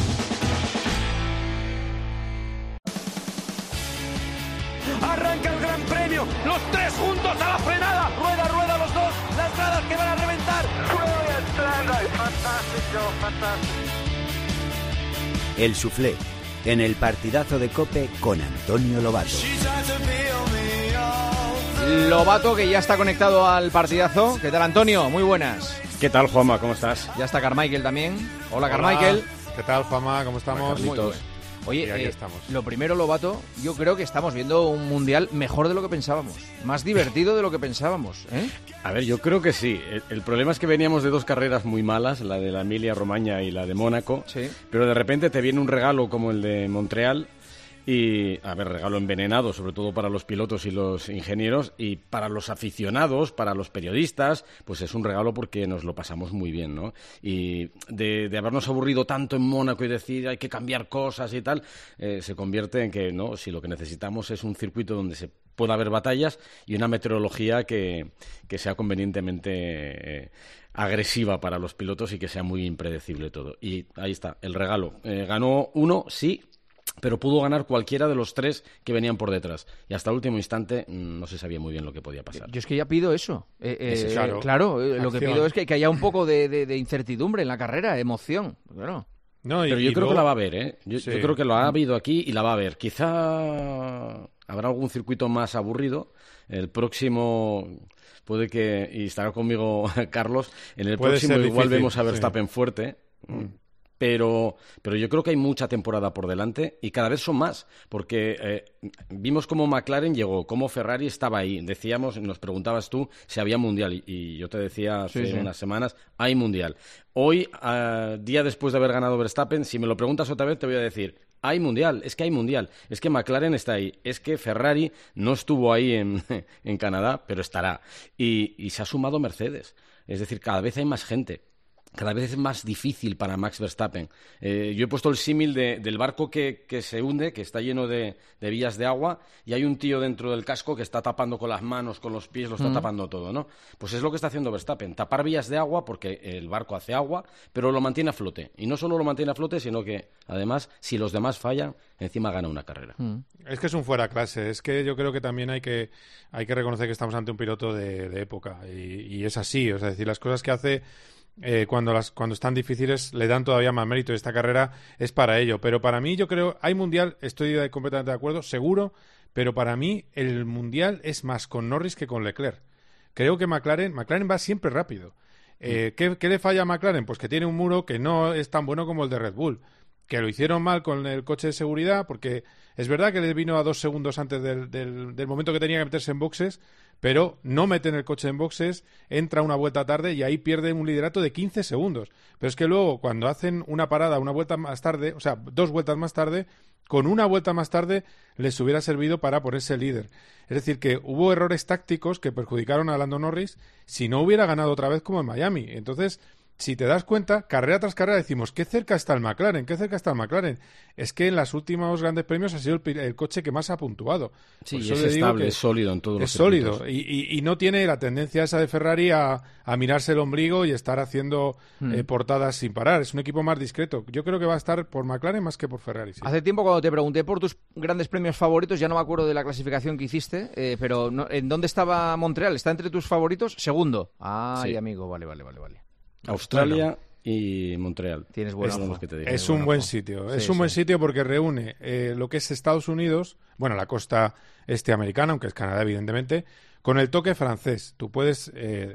Arranca el Gran Premio, los tres juntos a la frenada, rueda los dos, las gradas que van a reventar. El Soufflé, en el partidazo de COPE con Antonio Lobato. Lobato, que ya está conectado al partidazo. ¿Qué tal, Antonio? Muy buenas. ¿Qué tal, Juanma? ¿Cómo estás? Ya está Carmichael también. Hola, Carmichael. ¿Qué tal, Juanma? ¿Cómo estamos? Muy bien. Oye, aquí estamos. Lo primero, Lobato, yo creo que estamos viendo un mundial mejor de lo que pensábamos, más divertido de lo que pensábamos, ¿eh? A ver, yo creo que sí. El problema es que veníamos de dos carreras muy malas, la de la Emilia-Romagna y la de Mónaco, sí. Pero de repente te viene un regalo como el de Montreal. Y, a ver, regalo envenenado, sobre todo para los pilotos y los ingenieros, y para los aficionados, para los periodistas, pues es un regalo porque nos lo pasamos muy bien, ¿no? Y de habernos aburrido tanto en Mónaco y decir hay que cambiar cosas y tal, se convierte en que, no, si lo que necesitamos es un circuito donde se pueda haber batallas y una meteorología que sea convenientemente agresiva para los pilotos y que sea muy impredecible todo. Y ahí está, el regalo. Ganó uno, sí, pero pudo ganar cualquiera de los tres que venían por detrás. Y hasta el último instante no se sabía muy bien lo que podía pasar. Yo es que ya pido eso. Claro, lo que pido es que haya un poco de incertidumbre en la carrera, emoción. Claro. No, pero yo creo que la va a haber, ¿eh? Yo creo que lo ha habido aquí y la va a haber. Quizá habrá algún circuito más aburrido. El próximo puede que, y estará conmigo Carlos, en el próximo igual vemos a Verstappen fuerte. Pero yo creo que hay mucha temporada por delante y cada vez son más, porque vimos cómo McLaren llegó, cómo Ferrari estaba ahí. Decíamos, nos preguntabas tú si había mundial y yo te decía hace unas semanas, hay mundial. Hoy, día después de haber ganado Verstappen, si me lo preguntas otra vez te voy a decir, hay mundial, es que hay mundial, es que McLaren está ahí, es que Ferrari no estuvo ahí en Canadá, pero estará. Y se ha sumado Mercedes, es decir, cada vez hay más gente. Cada vez es más difícil para Max Verstappen. Yo he puesto el símil del barco que se hunde, que está lleno de vías de agua, y hay un tío dentro del casco que está tapando con las manos, con los pies, lo está tapando todo, ¿no? Pues es lo que está haciendo Verstappen, tapar vías de agua porque el barco hace agua, pero lo mantiene a flote. Y no solo lo mantiene a flote, sino que, además, si los demás fallan, encima gana una carrera. Es que es un fuera clase. Es que yo creo que también hay que reconocer que estamos ante un piloto de época. Y es así, o sea, decir, las cosas que hace... cuando están difíciles le dan todavía más mérito. Esta carrera es para ello, pero para mí yo creo hay mundial, estoy completamente de acuerdo, seguro, pero para mí el mundial es más con Norris que con Leclerc. Creo que McLaren va siempre rápido. ¿Qué le falla a McLaren? Pues que tiene un muro que no es tan bueno como el de Red Bull, que lo hicieron mal con el coche de seguridad, porque es verdad que les vino a 2 segundos antes del momento que tenía que meterse en boxes, pero no meten el coche en boxes, entra una vuelta tarde y ahí pierden un liderato de 15 segundos. Pero es que luego, cuando hacen una parada, una vuelta más tarde, o sea, 2 vueltas más tarde, con una vuelta más tarde les hubiera servido para ponerse líder. Es decir, que hubo errores tácticos que perjudicaron a Lando Norris si no hubiera ganado otra vez como en Miami. Entonces... si te das cuenta, carrera tras carrera decimos, qué cerca está el McLaren, qué cerca está el McLaren. Es que en los últimos grandes premios ha sido el coche que más ha puntuado. Sí, es estable, es sólido en todos los circuitos. Es sólido y no tiene la tendencia esa de Ferrari a mirarse el ombligo y estar haciendo portadas sin parar. Es un equipo más discreto. Yo creo que va a estar por McLaren más que por Ferrari. Sí. Hace tiempo cuando te pregunté por tus grandes premios favoritos, ya no me acuerdo de la clasificación que hiciste, pero ¿en dónde estaba Montreal? ¿Está entre tus favoritos? Segundo. Sí, amigo, vale. Australia y Montreal. Tienes buenos los que te digo. Es un buen sitio. Sí, es un buen sitio porque reúne lo que es Estados Unidos, bueno, la costa este americana, aunque es Canadá, evidentemente, con el toque francés. Tú puedes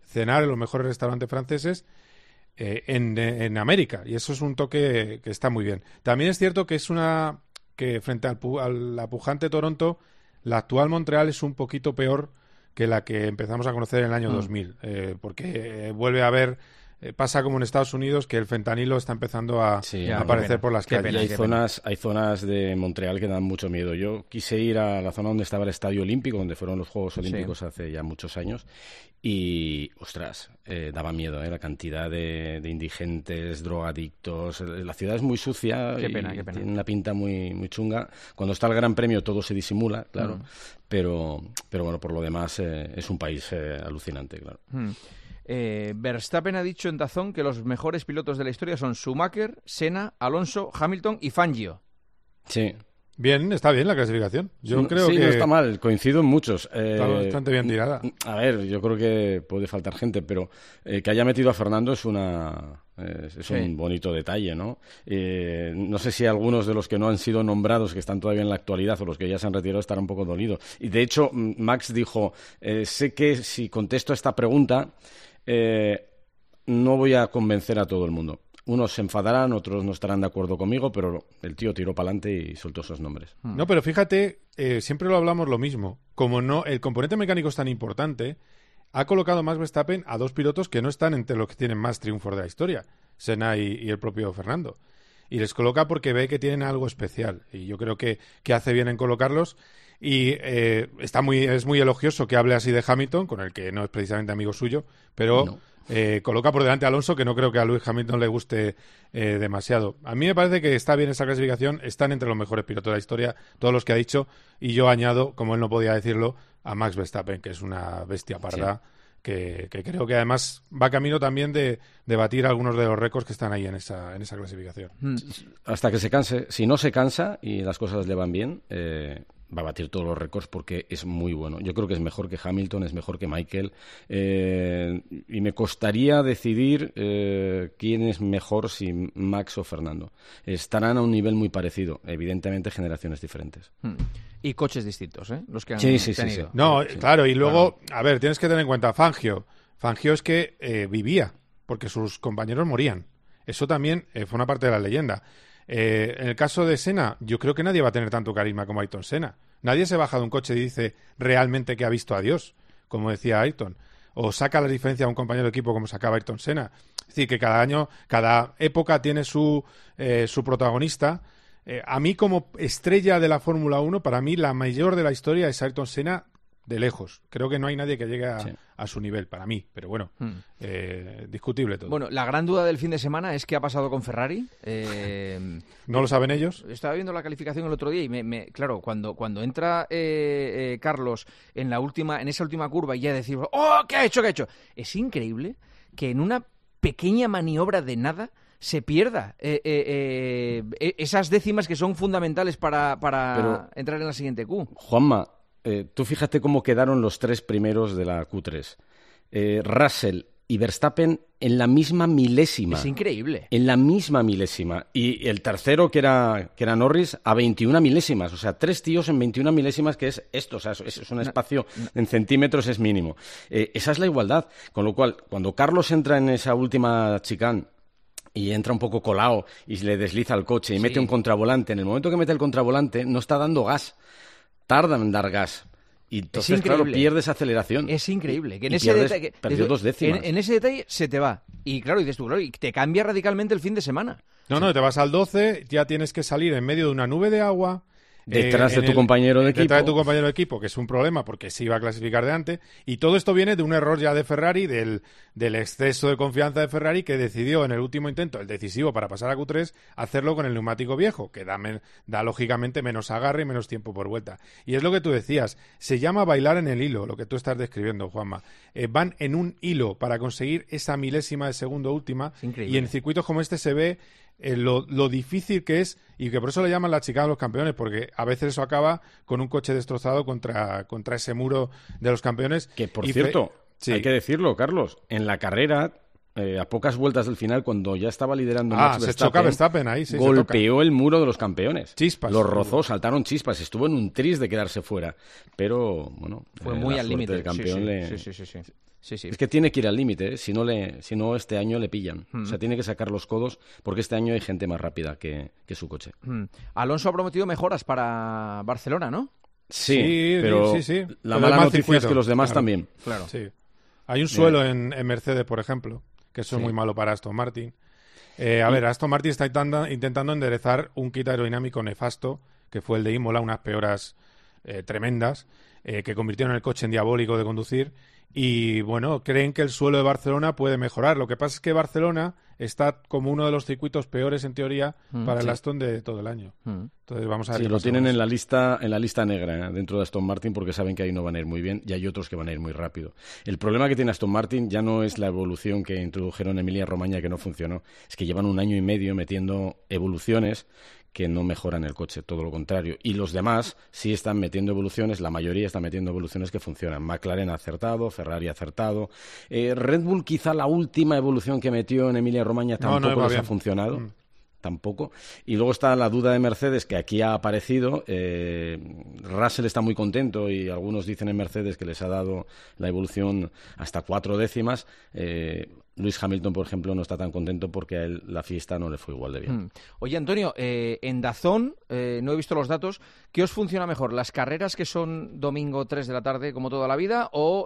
cenar en los mejores restaurantes franceses en América, y eso es un toque que está muy bien. También es cierto que que frente a la pujante Toronto, la actual Montreal es un poquito peor que la que empezamos a conocer en el año 2000, porque vuelve a haber... pasa como en Estados Unidos, que el fentanilo está empezando a aparecer por las calles. Hay zonas de Montreal que dan mucho miedo. Yo quise ir a la zona donde estaba el Estadio Olímpico, donde fueron los Juegos Olímpicos hace ya muchos años, y, ostras, daba miedo, la cantidad de indigentes, drogadictos. La ciudad es muy sucia, qué pena. Tiene una pinta muy, muy chunga. Cuando está el Gran Premio todo se disimula, claro, pero bueno, por lo demás es un país alucinante, claro. Verstappen ha dicho en DAZN que los mejores pilotos de la historia son Schumacher, Senna, Alonso, Hamilton y Fangio. Sí. Bien, está bien la clasificación. Yo creo que... no está mal, coincido en muchos. Está bastante bien tirada. A ver, yo creo que puede faltar gente, pero que haya metido a Fernando es un bonito detalle, ¿no? No sé si algunos de los que no han sido nombrados, que están todavía en la actualidad, o los que ya se han retirado, estarán un poco dolidos. Y de hecho, Max dijo, sé que si contesto a esta pregunta, no voy a convencer a todo el mundo. Unos se enfadarán, otros no estarán de acuerdo conmigo, pero el tío tiró para adelante y soltó esos nombres. No, pero fíjate, siempre lo hablamos lo mismo. Como no, el componente mecánico es tan importante, ha colocado Max Verstappen a dos pilotos que no están entre los que tienen más triunfos de la historia, Senna y el propio Fernando. Y les coloca porque ve que tienen algo especial. Y yo creo que hace bien en colocarlos. Y es muy elogioso que hable así de Hamilton, con el que no es precisamente amigo suyo, pero... No. Coloca por delante a Alonso, que no creo que a Lewis Hamilton le guste demasiado. A mí me parece que está bien esa clasificación, están entre los mejores pilotos de la historia, todos los que ha dicho, y yo añado, como él no podía decirlo, a Max Verstappen, que es una bestia parda, que creo que además va camino también de batir algunos de los récords que están ahí en esa clasificación. Hasta que se canse. Si no se cansa y las cosas le van bien... va a batir todos los récords porque es muy bueno. Yo creo que es mejor que Hamilton, es mejor que Michael. Y me costaría decidir quién es mejor, si Max o Fernando. Estarán a un nivel muy parecido. Evidentemente, generaciones diferentes. Y coches distintos, los que han tenido. Sí. No, claro, y luego, a ver, tienes que tener en cuenta Fangio. Fangio es que vivía, porque sus compañeros morían. Eso también fue una parte de la leyenda. En el caso de Senna, yo creo que nadie va a tener tanto carisma como Ayrton Senna. Nadie se baja de un coche y dice realmente que ha visto a Dios, como decía Ayrton. O saca la diferencia a un compañero de equipo como sacaba Ayrton Senna. Es decir, que cada año, cada época tiene su protagonista. A mí, como estrella de la Fórmula 1, para mí la mayor de la historia es Ayrton Senna de lejos. Creo que no hay nadie que llegue a su nivel, para mí. Pero bueno, discutible todo. Bueno, la gran duda del fin de semana es qué ha pasado con Ferrari. ¿No lo saben ellos? Estaba viendo la calificación el otro día y claro, cuando entra Carlos en esa última curva y ya decimos, ¡oh, qué ha hecho! Es increíble que en una pequeña maniobra de nada se pierda esas décimas que son fundamentales para entrar en la siguiente Q. Juanma, tú fíjate cómo quedaron los tres primeros de la Q3. Russell y Verstappen en la misma milésima. Es increíble. En la misma milésima. Y el tercero, que era Norris, a 21 milésimas. O sea, tres tíos en 21 milésimas, que es esto. O sea, es un espacio en centímetros, es mínimo. Esa es la igualdad. Con lo cual, cuando Carlos entra en esa última chicane y entra un poco colado y le desliza el coche y mete un contravolante, en el momento que mete el contravolante no está dando gas. Tarda en dar gas. Y entonces, claro, pierdes aceleración. Es increíble. Que en ese detalle, perdió 2 décimas. En ese detalle se te va. Y claro, dices tú, y te cambia radicalmente el fin de semana. No, te vas al 12, ya tienes que salir en medio de una nube de agua. Detrás de tu compañero de equipo. Detrás de tu compañero de equipo, que es un problema porque se iba a clasificar de antes. Y todo esto viene de un error ya de Ferrari, del exceso de confianza de Ferrari, que decidió en el último intento, el decisivo para pasar a Q3, hacerlo con el neumático viejo, que da lógicamente menos agarre y menos tiempo por vuelta. Y es lo que tú decías, se llama bailar en el hilo, lo que tú estás describiendo, Juanma. Van en un hilo para conseguir esa milésima de segundo última. Y en circuitos como este se ve lo difícil que es, y que por eso le llaman la chicana de los campeones, porque a veces eso acaba con un coche destrozado contra ese muro de los campeones. Que, por cierto, hay que decirlo, Carlos, en la carrera a pocas vueltas del final, cuando ya estaba liderando Max se choca Verstappen ahí, sí, golpeó el muro de los campeones. Chispas. Los rozó, saltaron chispas, estuvo en un tris de quedarse fuera. Pero, bueno, fue muy al límite. El campeón Sí. Es que tiene que ir al límite, si no este año le pillan. O sea, tiene que sacar los codos porque este año hay gente más rápida que su coche. Alonso ha prometido mejoras para Barcelona, ¿no? Sí, pero la mala noticia es que los demás también. Claro. Sí. Hay un suelo en Mercedes, por ejemplo, que eso es muy malo para Aston Martin. Aston Martin está intentando enderezar un kit aerodinámico nefasto, que fue el de Imola, unas peoras tremendas, que convirtieron el coche en diabólico de conducir. Y bueno, creen que el suelo de Barcelona puede mejorar. Lo que pasa es que Barcelona está como uno de los circuitos peores en teoría para el Aston de todo el año. Entonces vamos a ver. Sí, lo tienen en la lista negra dentro de Aston Martin porque saben que ahí no van a ir muy bien y hay otros que van a ir muy rápido. El problema que tiene Aston Martin ya no es la evolución que introdujeron en Emilia-Romagna, que no funcionó, es que llevan 1 año y medio metiendo evoluciones que no mejoran el coche, todo lo contrario. Y los demás sí están metiendo evoluciones, la mayoría están metiendo evoluciones que funcionan. McLaren ha acertado, Ferrari ha acertado. Red Bull quizá la última evolución que metió en Emilia-Romagna tampoco les ha funcionado. Tampoco. Y luego está la duda de Mercedes, que aquí ha aparecido. Russell está muy contento y algunos dicen en Mercedes que les ha dado la evolución hasta 4 décimas. Lewis Hamilton, por ejemplo, no está tan contento porque a él la fiesta no le fue igual de bien. Oye, Antonio, en DAZN, no he visto los datos, ¿qué os funciona mejor? ¿Las carreras que son domingo 3 de la tarde, como toda la vida, o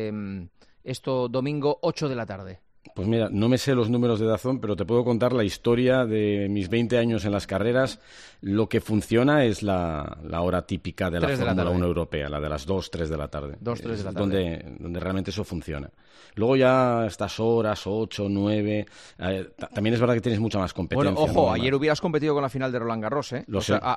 domingo 8 de la tarde? Pues mira, no me sé los números de DAZN, pero te puedo contar la historia de mis 20 años en las carreras. Lo que funciona es la hora típica de la Fórmula 1 europea, la de las 2, 3 de la tarde. 2, 3 de la tarde. Donde realmente eso funciona. Luego ya estas horas, 8, 9... también es verdad que tienes mucha más competencia. Bueno, ojo, ¿no? ayer hubieras competido con la final de Roland Garros, ¿eh?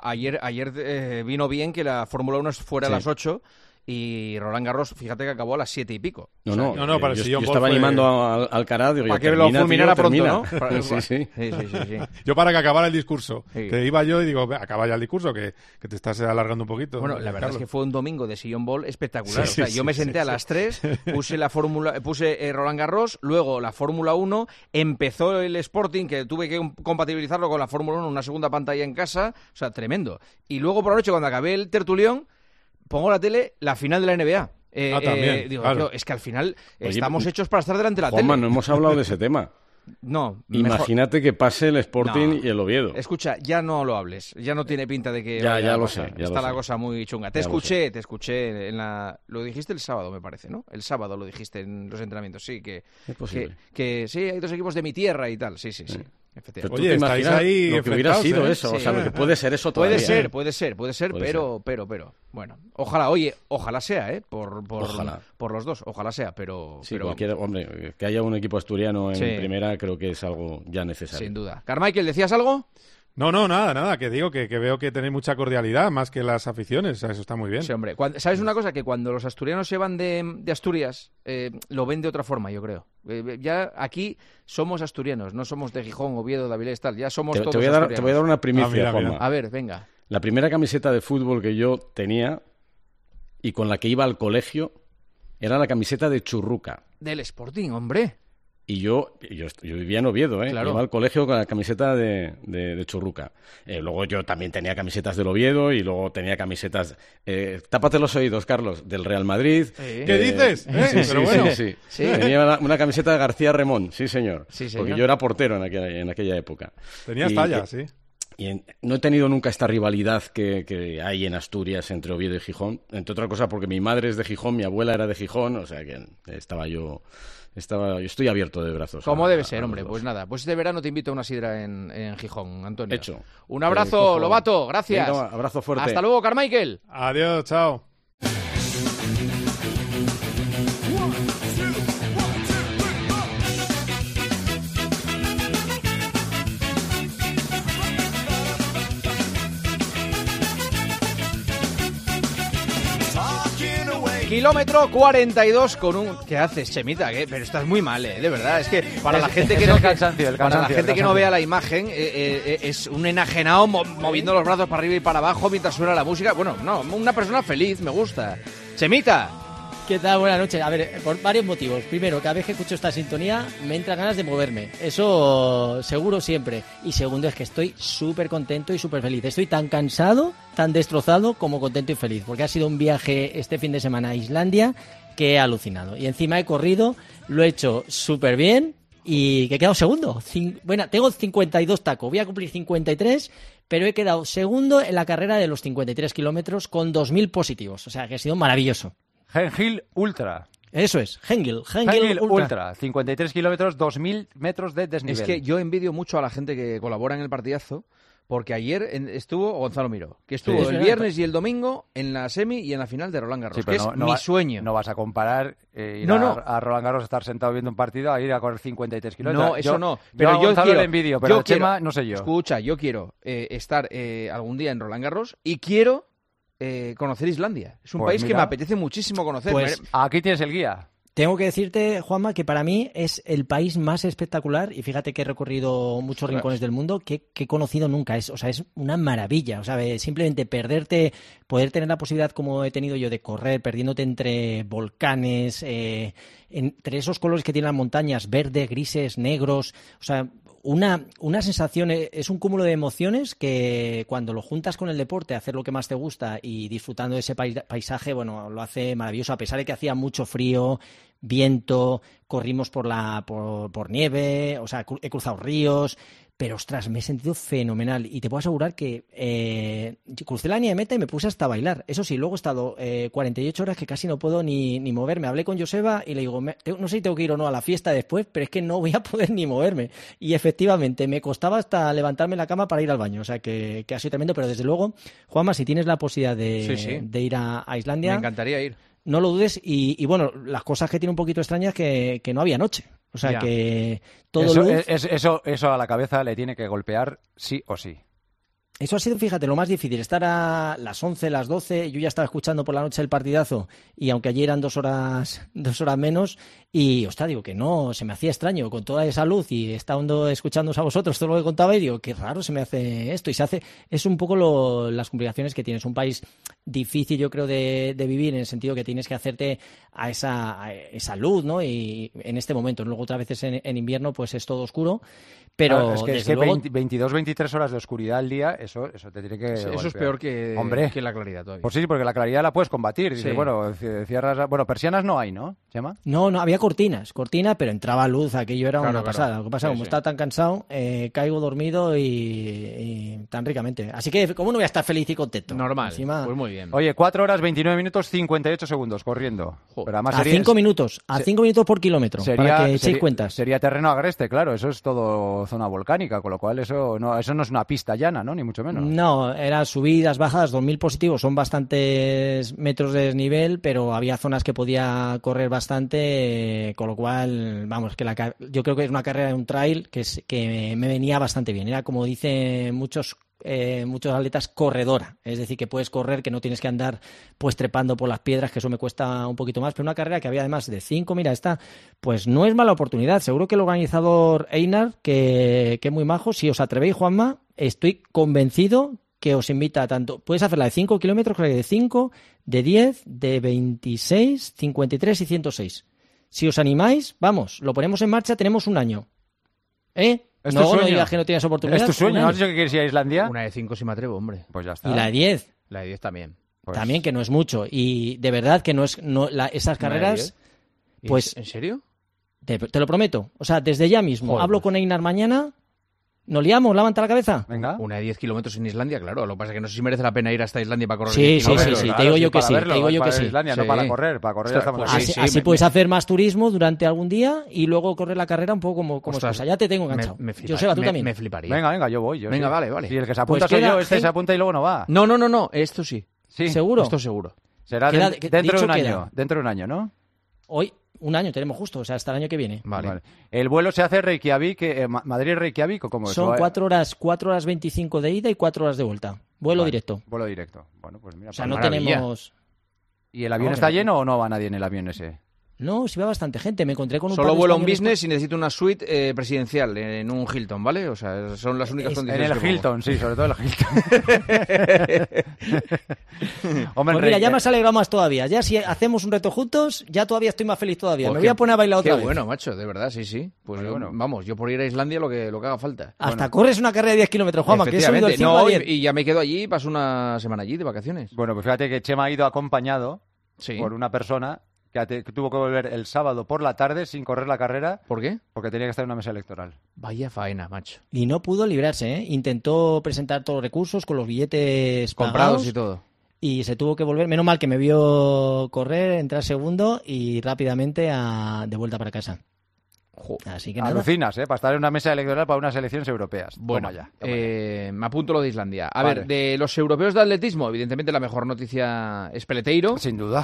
Ayer vino bien que la Fórmula 1 fuera a las 8... Y Roland Garros, fíjate que acabó a las 7 y pico. No, para yo estaba animando al Alcaraz. Digo, para que lo fulminara pronto, ¿no? Sí. Yo para que acabara el discurso. Que iba yo y digo, acaba ya el discurso, que te estás alargando un poquito. Bueno, la verdad es que fue un domingo de sillón ball espectacular. Yo me senté a las 3, puse Roland Garros, luego la Fórmula 1, empezó el Sporting, que tuve que compatibilizarlo con la Fórmula 1, una segunda pantalla en casa, o sea, tremendo. Y luego por la noche, cuando acabé el tertulión, pongo la tele, la final de la NBA. También, digo, claro. tío, es que al final estamos hechos para estar delante de la Juanma, tele. no hemos hablado de ese tema. No. Imagínate que pase el Sporting y el Oviedo. Escucha, ya no lo hables. Ya no tiene pinta de que ya lo pasar. sé. Está la cosa muy chunga. Te escuché en la... Lo dijiste el sábado, me parece, ¿no? El sábado lo dijiste en los entrenamientos. Sí, que sí, hay 2 equipos de mi tierra y tal. Sí. Pero tú te imaginas ahí lo que hubiera sido ¿eh? eso, Sí. o sea, lo que puede ser eso todavía. Puede ser, pero bueno, ojalá sea, por los dos, ojalá sea, pero sí, hombre, que haya un equipo asturiano en primera creo que es algo ya necesario. Sin duda. Carmichael, ¿decías algo? No, nada, que digo que veo que tenéis mucha cordialidad más que las aficiones, o sea, eso está muy bien. Sí, hombre, ¿sabes una cosa? Que cuando los asturianos se van de Asturias, lo ven de otra forma, yo creo. Ya aquí somos asturianos, no somos de Gijón, Oviedo, de Avilés, tal, ya somos todos asturianos. Te voy a dar una primicia, Juanma. A ver, venga. La primera camiseta de fútbol que yo tenía y con la que iba al colegio era la camiseta de Churruca. Del Sporting, hombre. Y yo vivía en Oviedo, Claro. Iba al colegio con la camiseta de Churruca. Luego yo también tenía camisetas del Oviedo y luego tenía camisetas... tápate los oídos, Carlos, del Real Madrid. ¿Qué dices? Sí. Tenía una camiseta de García Remón, sí señor. Porque yo era portero en aquella época. Tenías talla, sí. Y no he tenido nunca esta rivalidad que hay en Asturias entre Oviedo y Gijón. Entre otras cosas porque mi madre es de Gijón, mi abuela era de Gijón, o sea que yo estoy abierto de brazos. Como debe ser, hombre. Pues nada, pues este verano te invito a una sidra en Gijón, Antonio. Hecho. Un abrazo, Lobato, gracias. Venga, abrazo fuerte. Hasta luego, Carmichael. Adiós, chao. Kilómetro 42 con un... ¿Qué haces, Chemita? Pero estás muy mal, de verdad. Es que para la gente que no para la gente que no vea la imagen es un enajenado moviendo los brazos para arriba y para abajo mientras suena la música. Bueno, no, una persona feliz, me gusta. Chemita, ¿Qué tal? Buenas noches. A ver, por varios motivos. Primero, cada vez que escucho esta sintonía me entra ganas de moverme. Eso seguro siempre. Y segundo, es que estoy súper contento y súper feliz. Estoy tan cansado, tan destrozado como contento y feliz. Porque ha sido un viaje este fin de semana a Islandia que he alucinado. Y encima he corrido, lo he hecho súper bien y que he quedado segundo. Bueno, tengo 52 tacos. Voy a cumplir 53, pero he quedado segundo en la carrera de los 53 kilómetros con 2.000 positivos. O sea, que ha sido maravilloso. Hengil Ultra. Eso es, Hengil Ultra. 53 kilómetros, 2.000 metros de desnivel. Es que yo envidio mucho a la gente que colabora en el partidazo, porque ayer estuvo Gonzalo Miró, que estuvo el viernes y el domingo en la semi y en la final de Roland Garros, sí, que es mi sueño. No vas a comparar a Roland Garros, estar sentado viendo un partido, a ir a correr 53 kilómetros. No, eso no. Pero yo quiero, envidio, pero Chema, no sé yo. Escucha, yo quiero estar algún día en Roland Garros y quiero conocer Islandia. Es un país que me apetece muchísimo conocer. Pues aquí tienes el guía. Tengo que decirte, Juanma, que para mí es el país más espectacular, y fíjate que he recorrido muchos rincones del mundo que he conocido nunca. Es una maravilla. O sea, simplemente poder tener la posibilidad, como he tenido yo, de correr perdiéndote entre volcanes, entre esos colores que tienen las montañas, verdes, grises, negros. O sea, una sensación, es un cúmulo de emociones que cuando lo juntas con el deporte, hacer lo que más te gusta y disfrutando de ese paisaje, bueno, lo hace maravilloso, a pesar de que hacía mucho frío, viento, corrimos por nieve, o sea, he cruzado ríos, pero ostras, me he sentido fenomenal y te puedo asegurar que crucé la línea de meta y me puse hasta a bailar. Eso sí, luego he estado 48 horas que casi no puedo ni moverme. Hablé con Joseba y le digo, no sé si tengo que ir o no a la fiesta después, pero es que no voy a poder ni moverme. Y efectivamente, me costaba hasta levantarme en la cama para ir al baño. O sea, que ha sido tremendo, pero desde luego, Juanma, si tienes la posibilidad de ir a Islandia... Me encantaría ir. No lo dudes y bueno, las cosas que tiene un poquito extrañas que no había noche. O sea, que todo eso a la cabeza le tiene que golpear sí o sí. Eso ha sido, fíjate, lo más difícil. Estar a las 11, las 12, yo ya estaba escuchando por la noche el partidazo y aunque ayer eran 2 horas menos y, ostras, digo que no, se me hacía extraño con toda esa luz y estando escuchándoos a vosotros todo lo que contabais, digo, qué raro se me hace esto y es un poco las complicaciones que tienes. Un país difícil, yo creo, de vivir en el sentido que tienes que hacerte a esa luz, ¿no? Y en este momento, luego otras veces en invierno, pues es todo oscuro. Pero es que luego... 22, 23 horas de oscuridad al día, eso te tiene que golpear. Eso es peor que la claridad todavía. Pues sí, porque la claridad la puedes combatir. Dice, bueno, cierras... Bueno, persianas no hay, ¿no, Chema? No, había cortina, pero entraba luz, aquello era una pasada. Lo que pasa, como estaba tan cansado, caigo dormido y tan ricamente. Así que, ¿cómo no voy a estar feliz y contento? Normal, encima... pues muy bien. Oye, 4 horas, 29 minutos, 58 segundos corriendo. Pero además a 5 minutos, 5 minutos por kilómetro, para que echéis cuentas. Sería terreno agreste, claro, eso es todo zona volcánica, con lo cual eso no es una pista llana, ¿no? Ni mucho menos. No, eran subidas, bajadas, 2.000 positivos, son bastantes metros de desnivel, pero había zonas que podía correr bastante, con lo cual, vamos, que yo creo que es una carrera de un trail que me venía bastante bien. Era, como dicen muchos atletas, corredora, es decir, que puedes correr, que no tienes que andar pues trepando por las piedras, que eso me cuesta un poquito más, pero una carrera que había además de 5, mira, esta pues no es mala oportunidad. Seguro que el organizador Einar, que es muy majo, si os atrevéis, Juanma, estoy convencido que os invita a tanto, puedes hacer la de 5 kilómetros, creo que de 5, de 10, de 26, 53 y 106. Si os animáis, vamos, lo ponemos en marcha, tenemos un año. No digas que no tienes oportunidad. ¿Es tu sueño? ¿No has dicho que quieres ir a Islandia? Una de 5 si me atrevo, hombre. Pues ya está. ¿Y la de 10? La de 10 también. Pues... También, que no es mucho. Y de verdad que esas carreras... Pues, ¿en serio? Te lo prometo. O sea, desde ya mismo. Hablo con Einar mañana... ¿Nos liamos? ¿Levanta la cabeza? Venga. Una de 10 kilómetros en Islandia, claro. Lo que pasa es que no sé si merece la pena ir hasta Islandia para correr. Sí. Te digo yo que sí. Islandia, no para correr. Para correr estamos así puedes hacer más turismo durante algún día y luego correr la carrera un poco como excusa. Ya te tengo enganchado. Joseba, tú también. Me fliparía. Venga, yo voy. Venga, vale. Si el que se apunta soy yo, se apunta y luego no va. No. Esto sí. ¿Seguro? Esto seguro. Será dentro de un año. Dentro de un año, ¿no? Hoy... Un año tenemos justo, o sea, hasta el año que viene. Vale. ¿El vuelo se hace Reykjavik, Madrid-Reykjavik o cómo es? Son 4 horas 25 de ida y 4 horas de vuelta. Vuelo directo. Vuelo directo. Bueno, pues mira. O sea, no tenemos... ¿Y el avión está lleno o no va nadie en el avión ese? No, sí va bastante gente. Me encontré con un Solo vuelo en business y necesito una suite presidencial en un Hilton, ¿vale? O sea, son las únicas condiciones. En el Hilton, sí, sobre todo el Hilton. Hombre, pues mira, ya me has alegrado más todavía. Ya si hacemos un reto juntos, ya todavía estoy más feliz todavía. Pues me voy a poner a bailar otra vez. Qué bueno, macho, de verdad, sí. Pues vamos, yo por ir a Islandia lo que haga falta. Hasta corres una carrera de 10 kilómetros, Juanma, que he subido el 5 a 10. Y ya me quedo allí, paso una semana allí de vacaciones. Bueno, pues fíjate que Chema ha ido acompañado por una persona que tuvo que volver el sábado por la tarde sin correr la carrera. ¿Por qué? Porque tenía que estar en una mesa electoral. Vaya faena, macho. Y no pudo librarse, ¿eh? Intentó presentar todos los recursos con los billetes comprados y todo. Y se tuvo que volver. Menos mal que me vio correr, entrar segundo y rápidamente de vuelta para casa. Así que nada. Alucinas, para estar en una mesa electoral para unas elecciones europeas. Bueno, toma ya. Me apunto lo de Islandia. A ver, de los europeos de atletismo, evidentemente la mejor noticia es Peleteiro. Sin duda.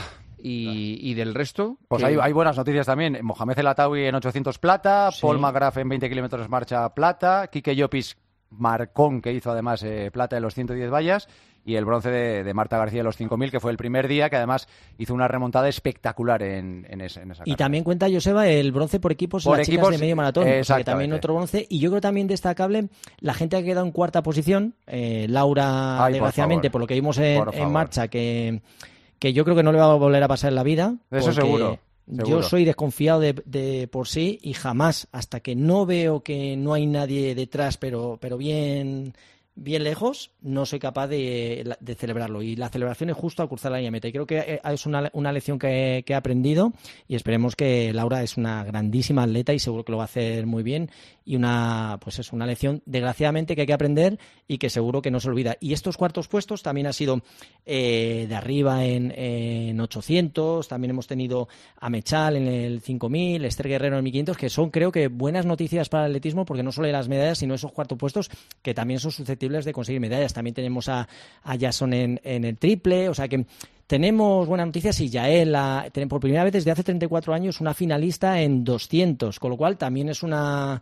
Y del resto... Pues hay buenas noticias también. Mohamed El Atawi en 800 plata, Paul McGrath en 20 kilómetros marcha plata, Quique Llopis Marcón, que hizo además plata en los 110 vallas, y el bronce de Marta García en los 5.000, que fue el primer día, que además hizo una remontada espectacular en esa carrera. Y también cuenta, Joseba, el bronce por equipos en las chicas de medio maratón, o sea, que también otro bronce. Y yo creo también destacable la gente que ha quedado en cuarta posición, Laura, desgraciadamente, por lo que vimos en marcha, que yo creo que no le va a volver a pasar en la vida. Eso seguro. Yo soy desconfiado de por sí y jamás, hasta que no veo que no hay nadie detrás, pero bien lejos, no soy capaz de celebrarlo. Y la celebración es justo al cruzar la línea meta. Y creo que es una lección que he aprendido y esperemos que Laura es una grandísima atleta y seguro que lo va a hacer muy bien. Y una lección, desgraciadamente, que hay que aprender y que seguro que no se olvida. Y estos cuartos puestos también ha sido de arriba en 800, también hemos tenido a Mechal en el 5000, Esther Guerrero en 1500, que son, creo que, buenas noticias para el atletismo, porque no solo las medallas, sino esos cuartos puestos que también son susceptibles de conseguir medallas. También tenemos a Jason en el triple, o sea que tenemos buenas noticias. Y Yael, tenemos por primera vez desde hace 34 años una finalista en 200, con lo cual también es una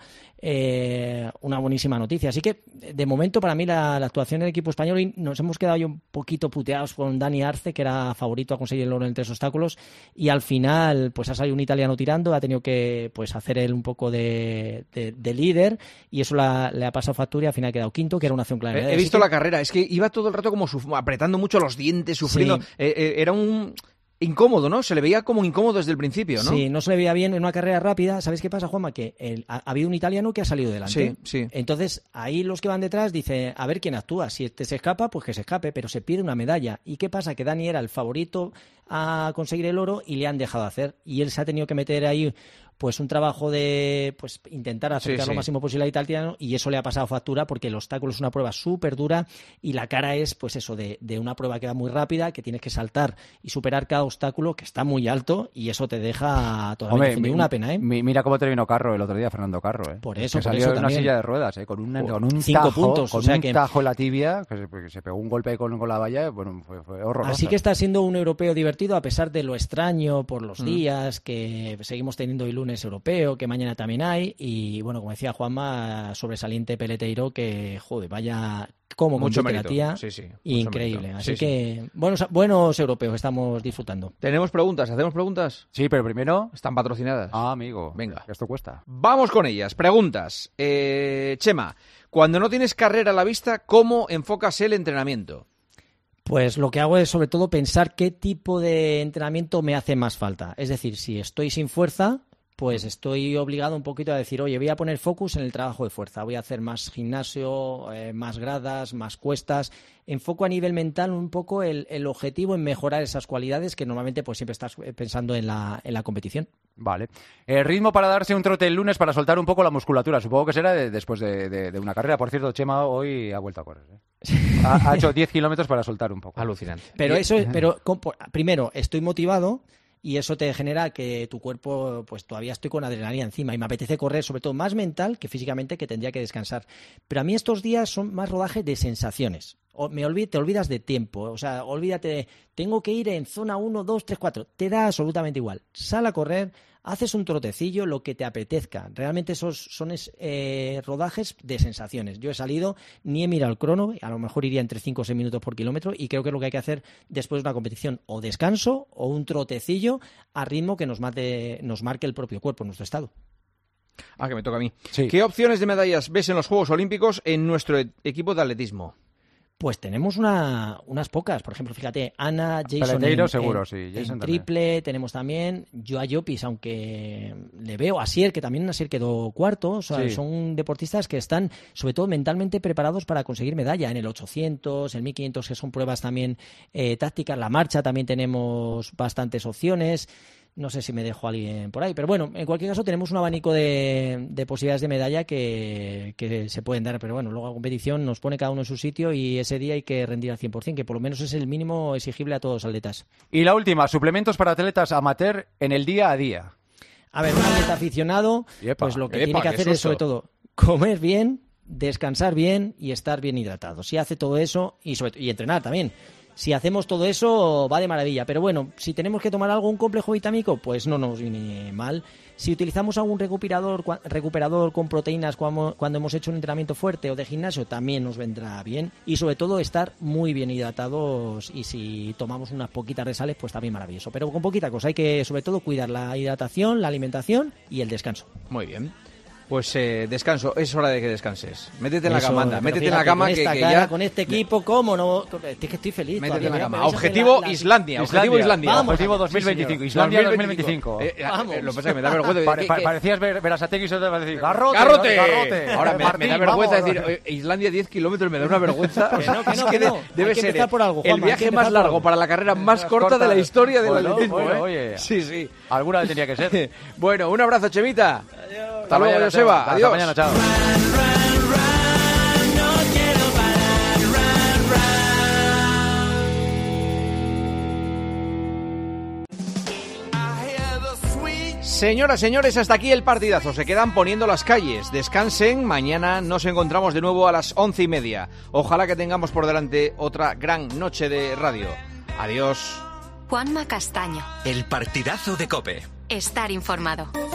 buenísima noticia. Así que, de momento, para mí la actuación del equipo español, y nos hemos quedado ya un poquito puteados con Dani Arce, que era favorito a conseguir el oro en 3 obstáculos, y al final pues ha salido un italiano tirando, ha tenido que hacer él un poco de líder, y eso le ha pasado factura y al final ha quedado quinto, que era una acción clara. He visto la carrera, es que iba todo el rato como apretando mucho los dientes, sufriendo. Sí. Era un incómodo, ¿no? Se le veía como incómodo desde el principio, ¿no? Sí, no se le veía bien en una carrera rápida. ¿Sabéis qué pasa, Juanma? Que ha habido un italiano que ha salido delante. Sí. Entonces, ahí los que van detrás dicen, a ver quién actúa. Si este se escapa, pues que se escape, pero se pierde una medalla. ¿Y qué pasa? Que Dani era el favorito a conseguir el oro y le han dejado hacer. Y él se ha tenido que meter ahí pues un trabajo de intentar acercar lo máximo posible al italiano, y eso le ha pasado factura porque el obstáculo es una prueba súper dura y la cara es pues eso de una prueba que va muy rápida, que tienes que saltar y superar cada obstáculo que está muy alto, y eso te deja totalmente una pena, ¿eh? Mira cómo terminó Carro el otro día, Fernando Carro, ¿eh? Por eso, que salió en una silla de ruedas, ¿eh? Con un 5 tajo, puntos, con un tajo en la tibia, que se pegó un golpe con la valla, bueno, fue horroroso. Así que está siendo un europeo divertido, a pesar de lo extraño por los días, que seguimos teniendo hoy lunes europeo, que mañana también hay, y bueno, como decía Juanma, sobresaliente Peleteiro, que joder, vaya como mucho compite mérito. La tía, increíble. Así que buenos europeos estamos disfrutando. ¿Tenemos preguntas? ¿Hacemos preguntas? Sí, pero primero están patrocinadas. Amigo, venga, esto cuesta. Vamos con ellas. Preguntas. Chema, cuando no tienes carrera a la vista, ¿cómo enfocas el entrenamiento? Pues lo que hago es sobre todo pensar qué tipo de entrenamiento me hace más falta. Es decir, si estoy sin fuerza, pues estoy obligado un poquito a decir, oye, voy a poner focus en el trabajo de fuerza, voy a hacer más gimnasio, más gradas, más cuestas. Enfoco a nivel mental un poco el objetivo en mejorar esas cualidades que normalmente pues siempre estás pensando en la competición. Vale. Ritmo para darse un trote el lunes para soltar un poco la musculatura. Supongo que será después de una carrera. Por cierto, Chema hoy ha vuelto a correr, ¿eh? Ha hecho 10 kilómetros para soltar un poco. Alucinante. Pero primero, estoy motivado. Y eso te genera que tu cuerpo, pues todavía estoy con adrenalina encima y me apetece correr, sobre todo más mental que físicamente, que tendría que descansar. Pero a mí estos días son más rodaje de sensaciones. te olvidas de tiempo, o sea, olvídate de, tengo que ir en zona 1, 2, 3, 4, te da absolutamente igual. Sal a correr, haces un trotecillo, lo que te apetezca. Realmente esos son rodajes de sensaciones. Yo he salido, ni he mirado el crono, a lo mejor iría entre 5 o 6 minutos por kilómetro, y creo que es lo que hay que hacer después de una competición, o descanso o un trotecillo a ritmo que nos marque el propio cuerpo, nuestro estado. Ah, que me toca a mí. Sí. ¿Qué opciones de medallas ves en los Juegos Olímpicos en nuestro equipo de atletismo? Pues tenemos unas pocas. Por ejemplo, fíjate, Ana, Jason en triple, tenemos también yo a Llopis, aunque le veo a Sier, que también Sier quedó cuarto. O sea, son deportistas que están, sobre todo mentalmente, preparados para conseguir medalla en el 800, el 1500, que son pruebas también tácticas. La marcha también tenemos bastantes opciones. No sé si me dejo a alguien por ahí, pero bueno, en cualquier caso tenemos un abanico de posibilidades de medalla que se pueden dar, pero bueno, luego la competición nos pone cada uno en su sitio y ese día hay que rendir al 100%, que por lo menos es el mínimo exigible a todos los atletas. Y la última, suplementos para atletas amateur en el día a día. A ver, un atleta aficionado, pues lo que tiene que hacer es sobre todo comer bien, descansar bien y estar bien hidratado. Si hace todo eso y entrenar también. Si hacemos todo eso, va de maravilla. Pero bueno, si tenemos que tomar algún complejo vitamínico, pues no nos viene mal. Si utilizamos algún recuperador con proteínas cuando hemos hecho un entrenamiento fuerte o de gimnasio, también nos vendrá bien. Y sobre todo estar muy bien hidratados, y si tomamos unas poquitas de sales, pues también maravilloso. Pero con poquita cosa, hay que sobre todo cuidar la hidratación, la alimentación y el descanso. Muy bien. Pues descanso, es hora de que descanses. Métete en la cama, anda. Métete en la cama que ya... Con este equipo, ¿cómo no? Es que estoy feliz. Métete en la cama. Objetivo Islandia. Objetivo Islandia. Vamos, objetivo 2025. Sí, Islandia 2025. Vamos. Lo que pasa es que me da vergüenza. Parecías Berasategui y se te va a decir ¡Garrote! Ahora me da vergüenza decir Islandia 10 kilómetros, me da una vergüenza. Que debe ser el viaje más largo para la carrera más corta de la historia del atletismo. Oye, sí. Alguna vez tenía que ser. Bueno, un abrazo, Chemita. Hasta luego, Joseba. Adiós. Hasta mañana, chao. Señoras, señores, hasta aquí el partidazo. Se quedan poniendo las calles. Descansen. Mañana nos encontramos de nuevo a las 11:30. Ojalá que tengamos por delante otra gran noche de radio. Adiós. Juanma Castaño. El partidazo de COPE. Estar informado.